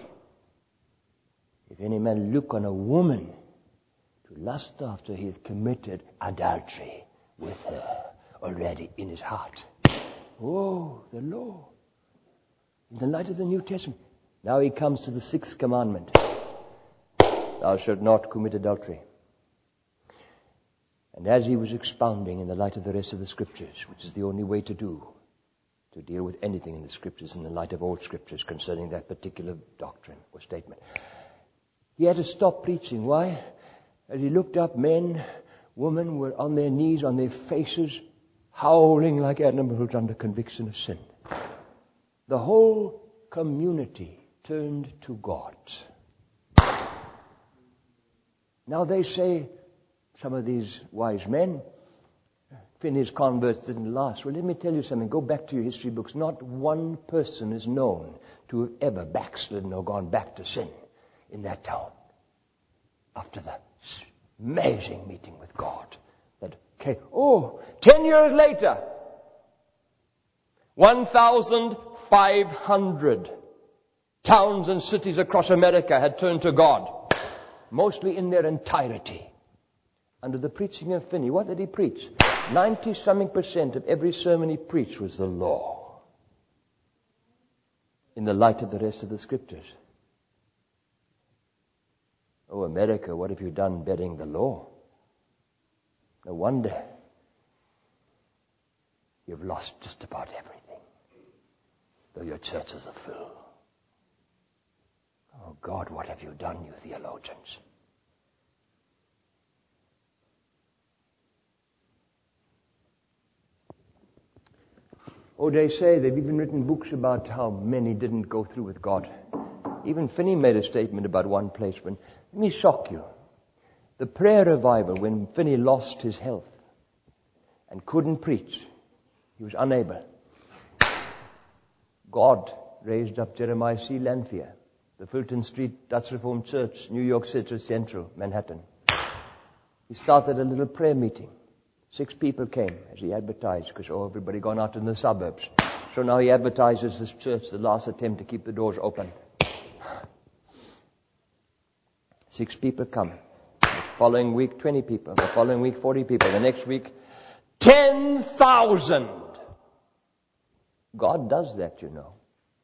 If any man look on a woman to lust after, he hath committed adultery with her already in his heart. Oh, the law. In the light of the New Testament. Now he comes to the 6th commandment. Thou shalt not commit adultery. And as he was expounding in the light of the rest of the Scriptures, which is the only way to deal with anything in the Scriptures in the light of all Scriptures concerning that particular doctrine or statement, he had to stop preaching. Why? As he looked up, men, women were on their knees, on their faces, howling like animals under conviction of sin. The whole community turned to God. Now they say, some of these wise men, Finney's converts didn't last. Well, let me tell you something. Go back to your history books. Not one person is known to have ever backslidden or gone back to sin in that town after that amazing meeting with God. That came, 10 years later, 1,500 towns and cities across America had turned to God, mostly in their entirety, under the preaching of Finney. What did he preach? 90-something% of every sermon he preached was the law, in the light of the rest of the Scriptures. Oh, America, what have you done bedding the law? No wonder you've lost just about everything, though your churches are full. Oh, God, what have you done, you theologians? Oh, they say they've even written books about how many didn't go through with God. Even Finney made a statement about one place. Let me shock you. The prayer revival, when Finney lost his health and couldn't preach, he was unable. God raised up Jeremiah C. Lanphier, the Fulton Street Dutch Reformed Church, New York City Central, Manhattan. He started a little prayer meeting. 6 people came as he advertised, because everybody gone out in the suburbs. So now he advertises this church, the last attempt to keep the doors open. 6 people come. The following week, 20 people. The following week, 40 people. The next week, 10,000. God does that, you know.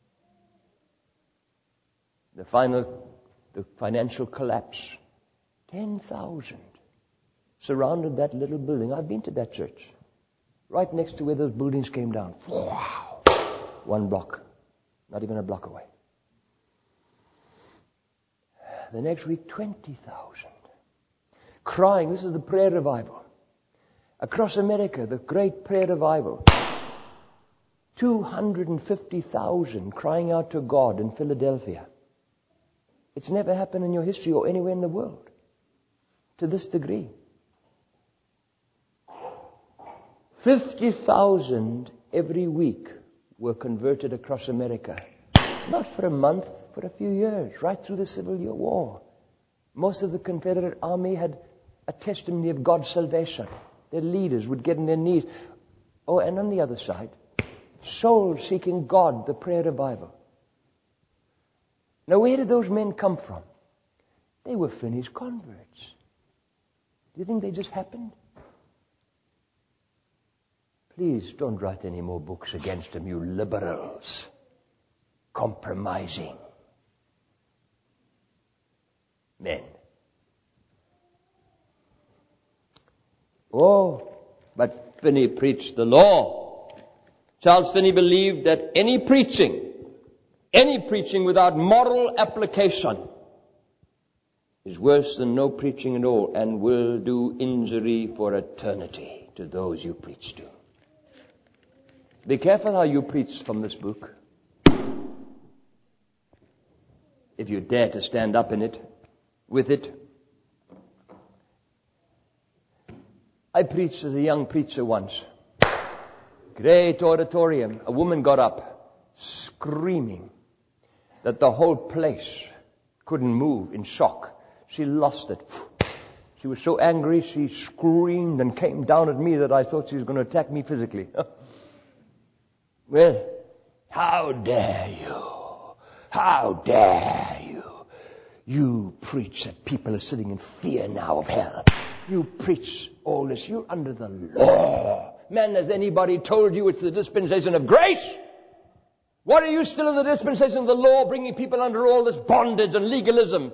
The financial collapse. 10,000. Surrounded that little building. I've been to that church. Right next to where those buildings came down. Wow. 1 block, not even a block away. The next week, 20,000. Crying. This is the prayer revival. Across America, the great prayer revival. 250,000 crying out to God in Philadelphia. It's never happened in your history or anywhere in the world to this degree. 50,000 every week were converted across America. Not for a month, for a few years, right through the Civil War. Most of the Confederate Army had a testimony of God's salvation. Their leaders would get on their knees. Oh, and on the other side, souls seeking God, the prayer revival. Now, where did those men come from? They were finished converts. Do you think they just happened? Please don't write any more books against them, you liberals. Compromising men. Oh, but Finney preached the law. Charles Finney believed that any preaching without moral application is worse than no preaching at all and will do injury for eternity to those you preach to. Be careful how you preach from this book. If you dare to stand up in it, with it. I preached as a young preacher once. Great auditorium. A woman got up, screaming that the whole place couldn't move in shock. She lost it. She was so angry, she screamed and came down at me that I thought she was going to attack me physically. Well, how dare you? How dare you? You preach that people are sitting in fear now of hell. You preach all this. You're under the law. Man, has anybody told you it's the dispensation of grace? What are you still in the dispensation of the law, bringing people under all this bondage and legalism?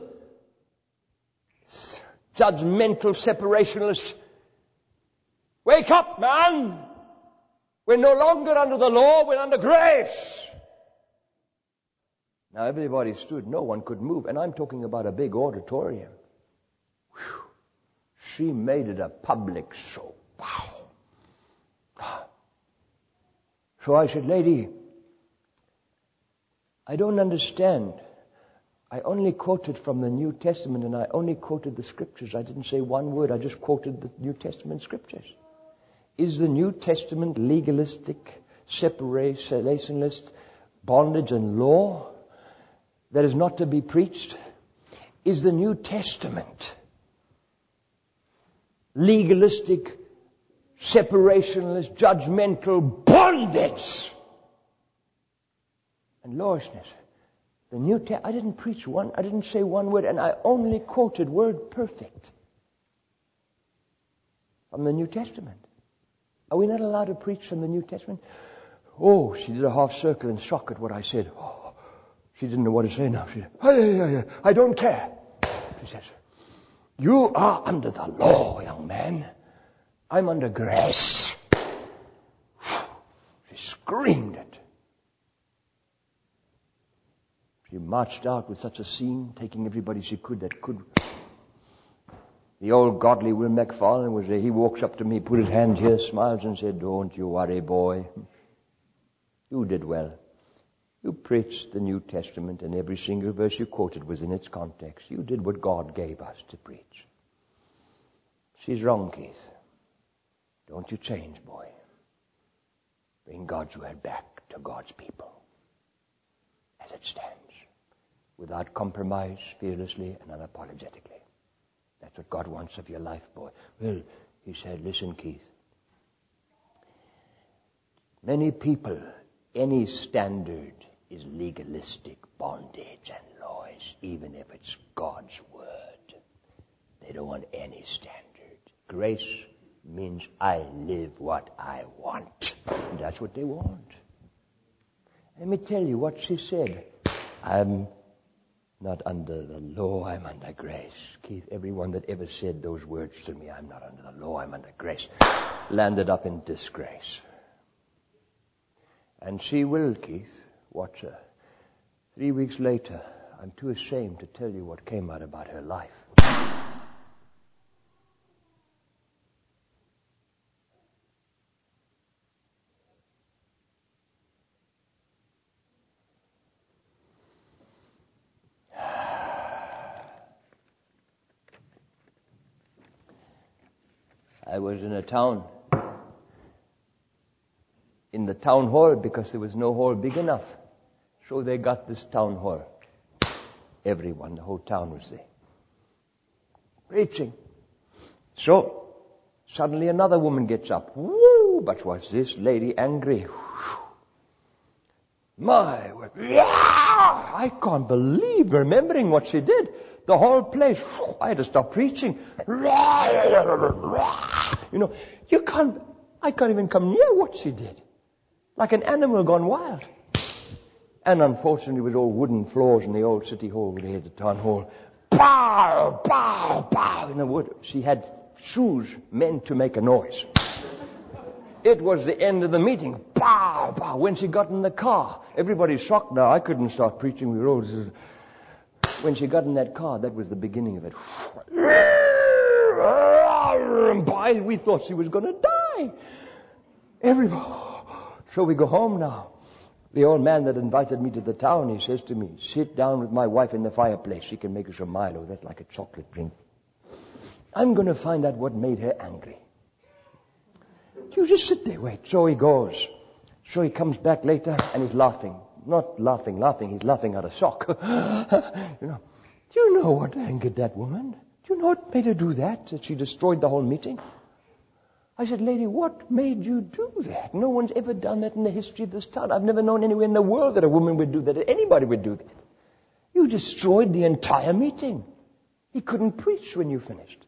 Judgmental separationalists. Wake up, man! We're no longer under the law, we're under grace. Now everybody stood, no one could move, and I'm talking about a big auditorium. Whew. She made it a public show. Wow. So I said, lady, I don't understand. I only quoted from the New Testament and I only quoted the scriptures. I didn't say one word, I just quoted the New Testament scriptures. Is the New Testament legalistic, separationist, bondage and law that is not to be preached? Is the New Testament legalistic, separationist, judgmental bondage and lawlessness? The New Testament, I didn't preach one, I didn't say one word, and I only quoted word perfect from the New Testament. Are we not allowed to preach from the New Testament? Oh, she did a half circle in shock at what I said. Oh, she didn't know what to say now. She said, I don't care. She says, you are under the law, young man. I'm under grace. She screamed it. She marched out with such a scene, taking everybody she could that could. The old godly Will McFarlane was there. He walks up to me, put his hand here, smiles and said, don't you worry, boy. You did well. You preached the New Testament and every single verse you quoted was in its context. You did what God gave us to preach. She's wrong, Keith. Don't you change, boy. Bring God's word back to God's people as it stands, without compromise, fearlessly and unapologetically. That's what God wants of your life, boy. Well, he said, listen, Keith. Many people, any standard is legalistic bondage and laws, even if it's God's word. They don't want any standard. Grace means I live what I want. And that's what they want. Let me tell you what she said. I'm not under the law, I'm under grace. Keith, everyone that ever said those words to me, I'm not under the law, I'm under grace, landed up in disgrace. And she will, Keith. Watch her. 3 weeks later, I'm too ashamed to tell you what came out about her life. I was in a town, in the town hall, because there was no hall big enough. So they got this town hall. Everyone, the whole town was there. Preaching. So, suddenly another woman gets up. Woo! But was this lady angry? My word. I can't believe, remembering what she did. The whole place, I had to stop preaching. You know, I can't even come near what she did. Like an animal gone wild. And unfortunately, it was all wooden floors in the old city hall where they had the town hall. Pow, pow, pow, in the wood. She had shoes meant to make a noise. It was the end of the meeting. Pow, pow. When she got in the car, everybody's shocked now. I couldn't start preaching. We were all... When she got in that car, that was the beginning of it. We thought she was going to die. Everybody. So we go home now. The old man that invited me to the town, he says to me, sit down with my wife in the fireplace. She can make us a Milo. That's like a chocolate drink. I'm going to find out what made her angry. You just sit there, wait. So he goes. So he comes back later and he's laughing. Not laughing. He's laughing out of shock. Do you know what angered that woman? Do you know what made her do that? That she destroyed the whole meeting? I said, lady, what made you do that? No one's ever done that in the history of this town. I've never known anywhere in the world that a woman would do that, that anybody would do that. You destroyed the entire meeting. He couldn't preach when you finished.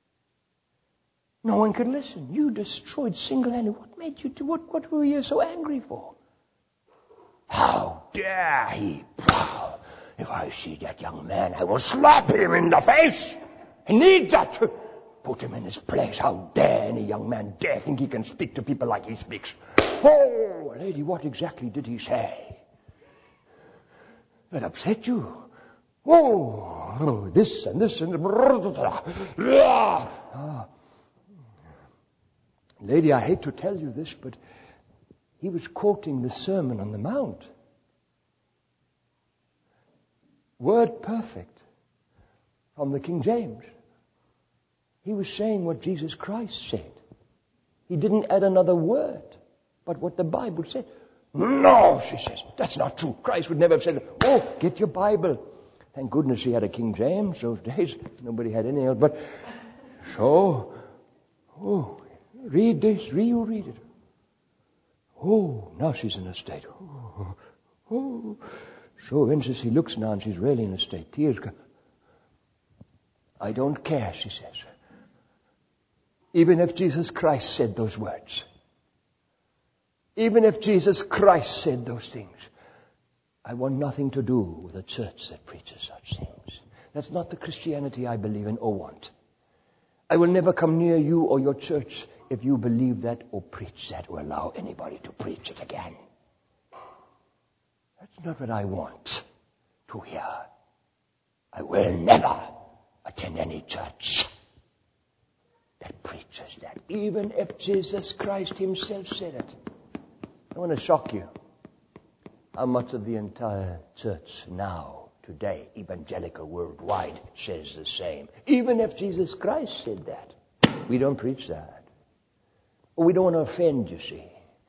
No one could listen. You destroyed single-handed. What made you do? What were you so angry for? How dare he? If I see that young man, I will slap him in the face. He needs that. Put him in his place. How dare any young man dare think he can speak to people like he speaks? Oh, lady, what exactly did he say that upset you? Oh, this and this and... Lady, I hate to tell you this, but he was quoting the Sermon on the Mount. Word perfect from the King James. He was saying what Jesus Christ said. He didn't add another word, but what the Bible said. No, she says, that's not true. Christ would never have said that. Oh, get your Bible. Thank goodness he had a King James those days. Nobody had any else. But so, read this. You read it. Oh, now she's in a state. So when she looks now and she's really in a state. Tears come. I don't care, she says. Even if Jesus Christ said those words. Even if Jesus Christ said those things. I want nothing to do with a church that preaches such things. That's not the Christianity I believe in or want. I will never come near you or your church if you believe that or preach that or allow anybody to preach it again. That's not what I want to hear. I will never attend any church that preaches that, even if Jesus Christ himself said it. I want to shock you. How much of the entire church now, today, evangelical worldwide, says the same. Even if Jesus Christ said that. We don't preach that. We don't want to offend, you see.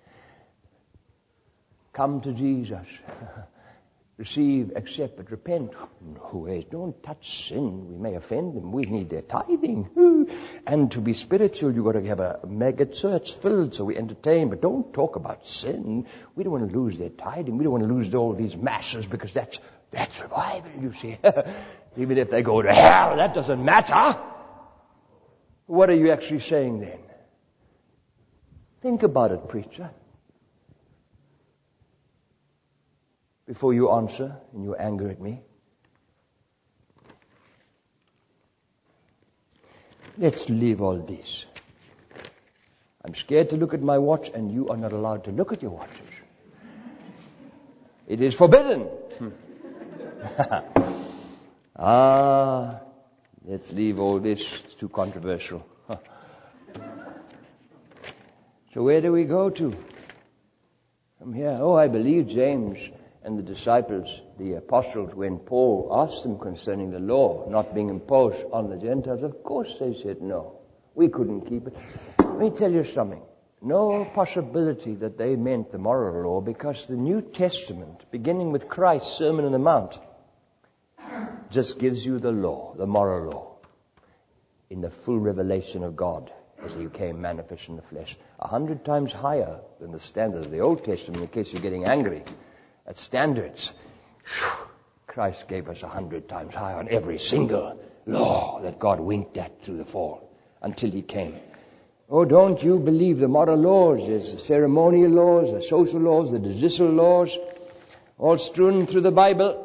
Come to Jesus. Receive, accept, but repent. No ways. Don't touch sin. We may offend them. We need their tithing. And to be spiritual, you've got to have a mega church filled so we entertain. But don't talk about sin. We don't want to lose their tithing. We don't want to lose all these masses because that's revival, you see. Even if they go to hell, that doesn't matter. What are you actually saying then? Think about it, preacher. Before you answer in your anger at me. Let's leave all this. I'm scared to look at my watch and you are not allowed to look at your watches. It is forbidden. Let's leave all this. It's too controversial. So where do we go to from here? Oh, I believe James and the disciples, the apostles, when Paul asked them concerning the law not being imposed on the Gentiles, of course they said no. We couldn't keep it. Let me tell you something. No possibility that they meant the moral law, because the New Testament, beginning with Christ's Sermon on the Mount, just gives you the law, the moral law, in the full revelation of God as He came manifest in the flesh. 100 times higher than the standards of the Old Testament, in case you're getting angry at standards. Christ gave us 100 times higher on every single law that God winked at through the fall until He came. Oh, don't you believe the moral laws? There's the ceremonial laws, the social laws, the judicial laws, all strewn through the Bible.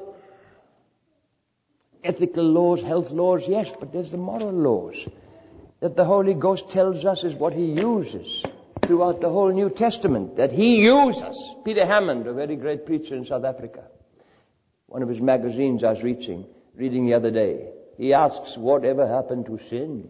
Ethical laws, health laws, yes, but there's the moral laws that the Holy Ghost tells us is what He uses throughout the whole New Testament, that He uses. Peter Hammond, a very great preacher in South Africa, one of his magazines I was reading the other day, he asks, whatever happened to sin?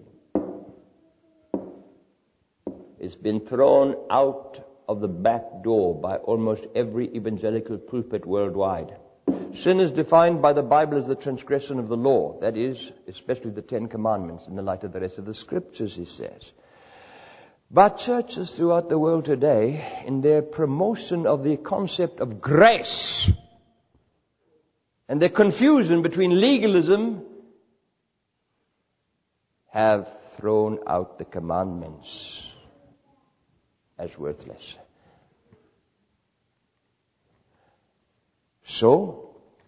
It's been thrown out of the back door by almost every evangelical pulpit worldwide. Sin is defined by the Bible as the transgression of the law. That is, especially the Ten Commandments in the light of the rest of the Scriptures, he says. But churches throughout the world today, in their promotion of the concept of grace and their confusion between legalism, have thrown out the commandments as worthless. So,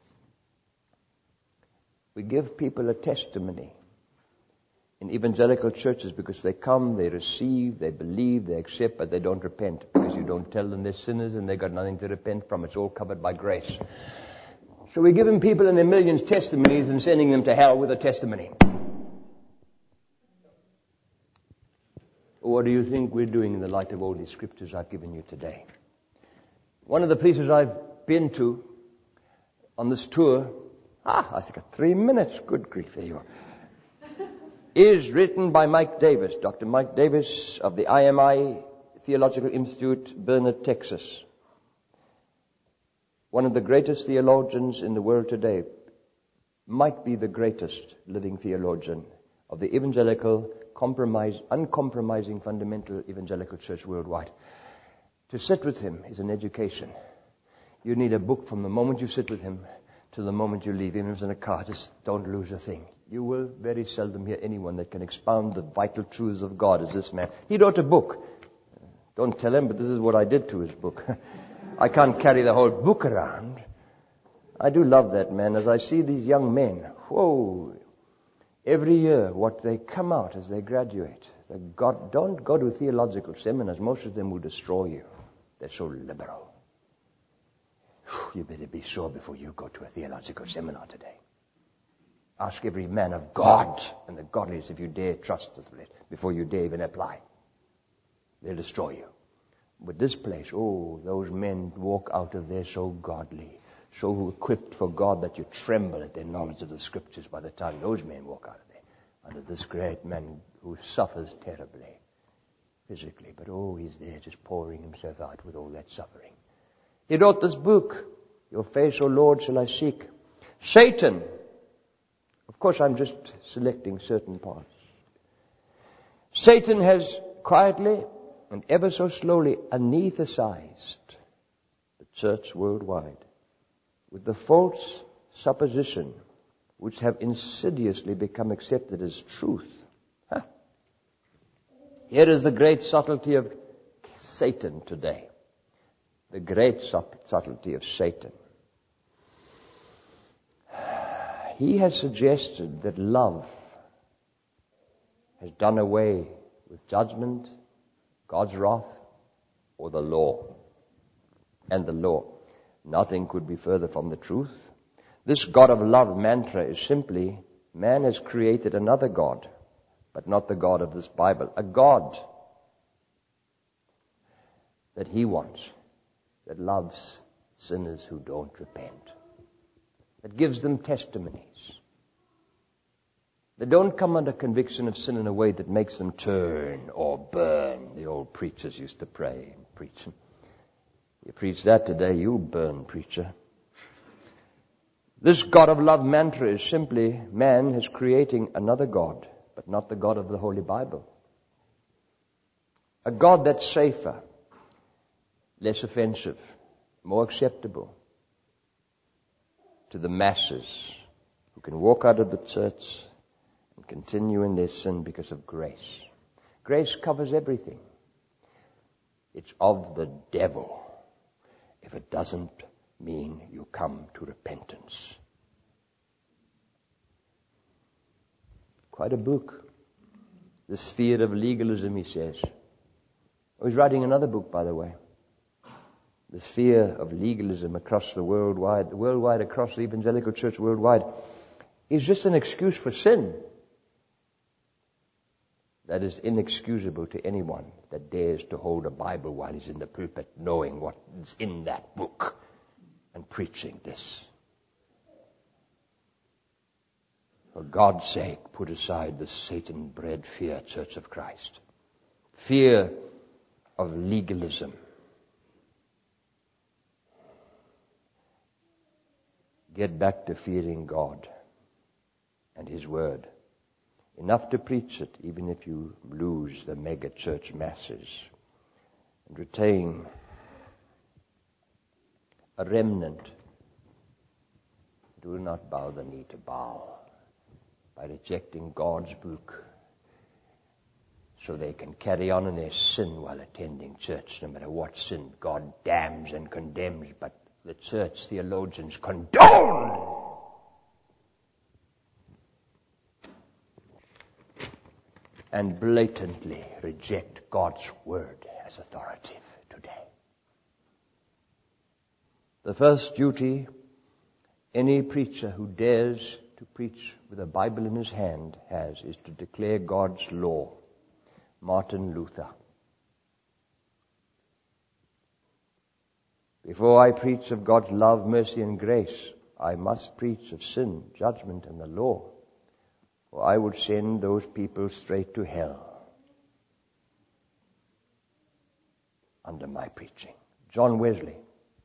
we give people a testimony in evangelical churches because they come, they receive, they believe, they accept, but they don't repent because you don't tell them they're sinners and they've got nothing to repent from. It's all covered by grace. So we're giving people in their millions testimonies and sending them to hell with a testimony. What do you think we're doing in the light of all these scriptures I've given you today? One of the places I've been to on this tour, I think at 3 minutes, good grief, there you are, is written by Mike Davis, Dr. Mike Davis of the IMI Theological Institute, Burnett, Texas. One of the greatest theologians in the world today, might be the greatest living theologian of the evangelical, uncompromising, fundamental evangelical church worldwide. To sit with him is an education. You need a book from the moment you sit with him to the moment you leave. Even if it's in a car, just don't lose a thing. You will very seldom hear anyone that can expound the vital truths of God as this man. He wrote a book. Don't tell him, but this is what I did to his book. I can't carry the whole book around. I do love that man. As I see these young men, whoa, every year what they come out as they graduate. God, don't go to theological seminars. Most of them will destroy you. They're so liberal. You better be sure before you go to a theological seminar today. Ask every man of God and the godliest if you dare trust it before you dare even apply. They'll destroy you. But this place, those men walk out of there so godly, so equipped for God that you tremble at their knowledge of the Scriptures by the time those men walk out of there. Under this great man who suffers terribly, physically, but he's there just pouring himself out with all that suffering. He wrote this book, Your Face, O Lord, Shall I Seek. Satan, of course I'm just selecting certain parts. Satan has quietly and ever so slowly anesthetized the church worldwide with the false supposition which have insidiously become accepted as truth. Here is the great subtlety of Satan today. The great subtlety of Satan. He has suggested that love has done away with judgment, God's wrath, or the law. And the law. Nothing could be further from the truth. This God of love mantra is simply, man has created another God, but not the God of this Bible. A God that he wants, that loves sinners who don't repent. That gives them testimonies. They don't come under conviction of sin in a way that makes them turn or burn. The old preachers used to pray and preach. You preach that today, you'll burn, preacher. This God of love mantra is simply man is creating another God, but not the God of the Holy Bible. A God that's safer, less offensive, more acceptable to the masses who can walk out of the church and continue in their sin because of grace. Grace covers everything. It's of the devil if it doesn't mean you come to repentance. Quite a book. The Sphere of Legalism, he says. He's writing another book, by the way. The Sphere of Legalism across the worldwide, across the evangelical church worldwide, is just an excuse for sin that is inexcusable to anyone that dares to hold a Bible while he's in the pulpit, knowing what is in that book and preaching this. For God's sake, put aside the Satan-bred fear, Church of Christ. Fear of legalism. Get back to fearing God and His Word. Enough to preach it, even if you lose the mega church masses. And retain a remnant. Do not bow the knee to Baal by rejecting God's book so they can carry on in their sin while attending church. No matter what sin God damns and condemns, but the church theologians condone. And blatantly reject God's word as authoritative today. The first duty any preacher who dares to preach with a Bible in his hand has is to declare God's law. Martin Luther. Before I preach of God's love, mercy, and grace, I must preach of sin, judgment, and the law, or I would send those people straight to hell under my preaching. John Wesley.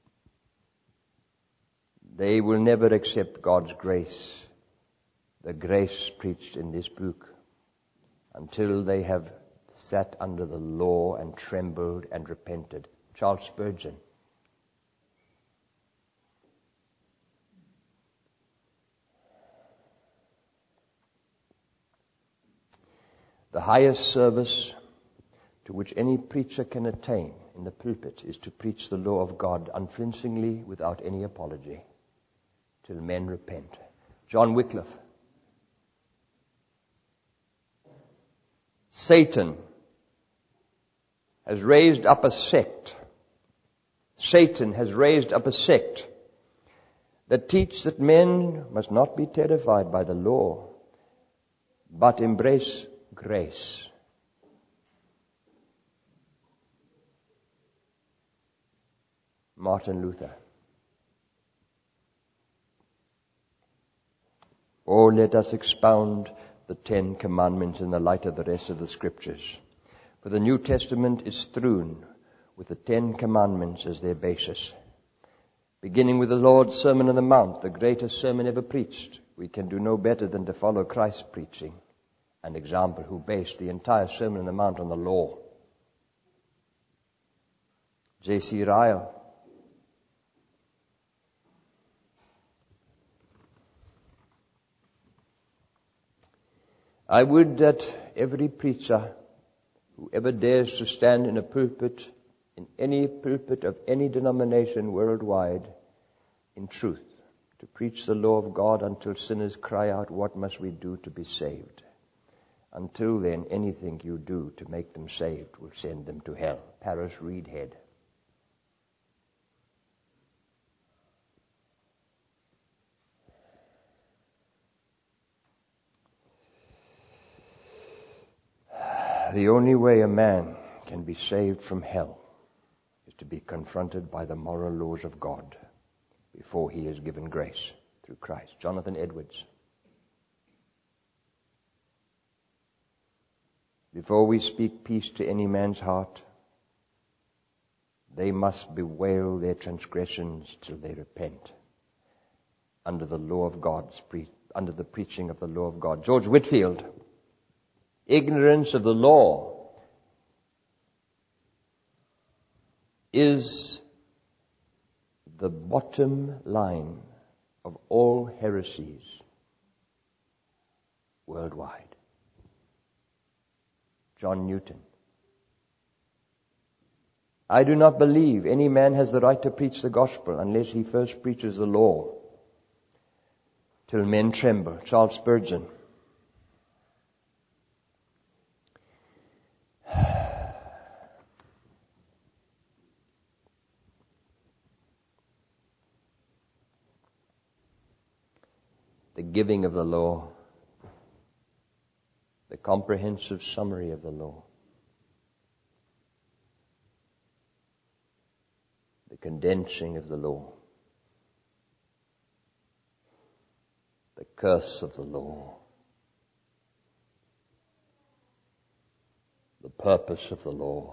They will never accept God's grace, the grace preached in this book, until they have sat under the law and trembled and repented. Charles Spurgeon. The highest service to which any preacher can attain in the pulpit is to preach the law of God unflinchingly, without any apology, till men repent. John Wycliffe. Satan has raised up a sect. Satan has raised up a sect that teach that men must not be terrified by the law, but embrace grace. Martin Luther. Or let us expound the 10 Commandments in the light of the rest of the Scriptures. For the New Testament is strewn with the 10 Commandments as their basis. Beginning with the Lord's Sermon on the Mount, the greatest sermon ever preached, we can do no better than to follow Christ's preaching, an example who based the entire Sermon on the Mount on the law. J.C. Ryle. I would that every preacher who ever dares to stand in a pulpit, in any pulpit of any denomination worldwide, in truth, to preach the law of God until sinners cry out, what must we do to be saved? Until then, anything you do to make them saved will send them to hell. Paris Reedhead. The only way a man can be saved from hell is to be confronted by the moral laws of God. before he is given grace through Christ. Jonathan Edwards. Before we speak peace to any man's heart, they must bewail their transgressions till they repent under the law of God's under the preaching of the law of God. George Whitefield. Ignorance of the law is the bottom line of all heresies worldwide. John Newton. I do not believe any man has the right to preach the gospel unless he first preaches the law till men tremble. Charles Spurgeon. The giving of the law, the comprehensive summary of the law, the condensing of the law, the curse of the law, the purpose of the law,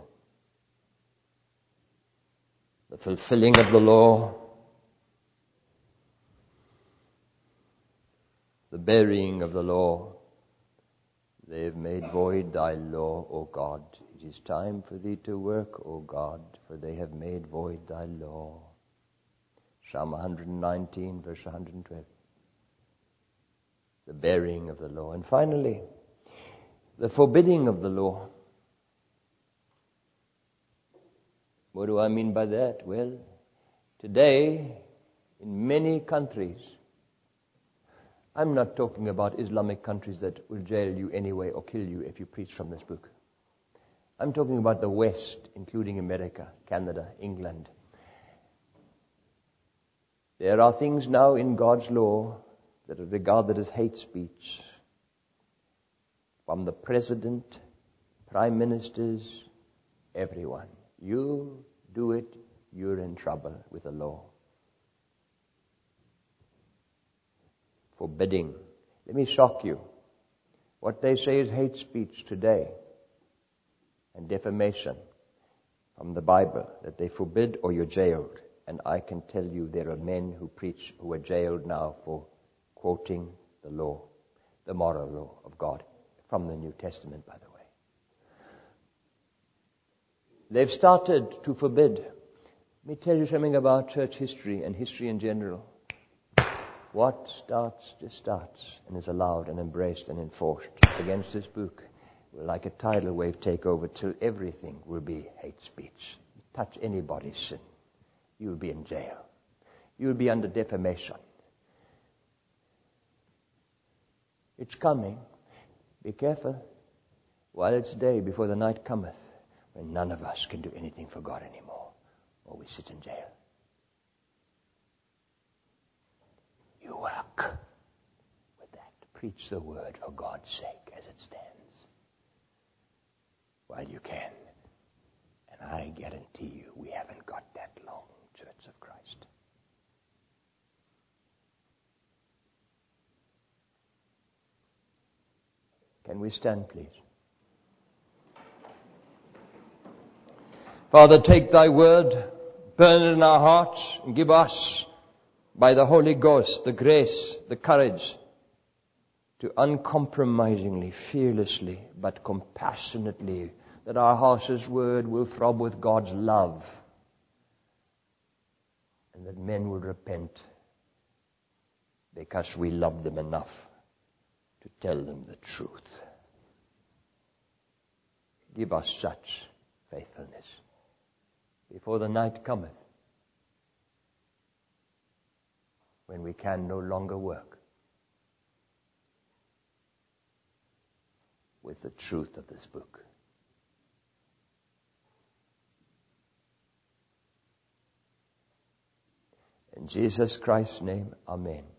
the fulfilling of the law, the burying of the law. They have made void thy law, O God. It is time for thee to work, O God, for they have made void thy law. Psalm 119, verse 112. The burying of the law. And finally, the forbidding of the law. What do I mean by that? Well, today, in many countries, I'm not talking about Islamic countries that will jail you anyway or kill you if you preach from this book. I'm talking about the West, including America, Canada, England. There are things now in God's law that are regarded as hate speech. From the president, prime ministers, everyone. You do it, you're in trouble with the law. Forbidding. Let me shock you. What they say is hate speech today and defamation from the Bible, that they forbid or you're jailed. And I can tell you there are men who preach who are jailed now for quoting the law, the moral law of God, from the New Testament, by the way. They've started to forbid. Let me tell you something about church history and history in general. What starts just starts and is allowed and embraced and enforced against this book will, like a tidal wave, take over till everything will be hate speech. Touch anybody's sin, you will be in jail. You will be under defamation. It's coming. Be careful while it's day before the night cometh, when none of us can do anything for God anymore, or we sit in jail. You work with that. Preach the word for God's sake as it stands while you can. And I guarantee you, we haven't got that long, Church of Christ. Can we stand, please? Father, take thy word, burn it in our hearts, and give us, by the Holy Ghost, the grace, the courage to uncompromisingly, fearlessly, but compassionately, that our harshest word will throb with God's love, and that men will repent because we love them enough to tell them the truth. Give us such faithfulness before the night cometh, when we can no longer work with the truth of this book. In Jesus Christ's name, amen.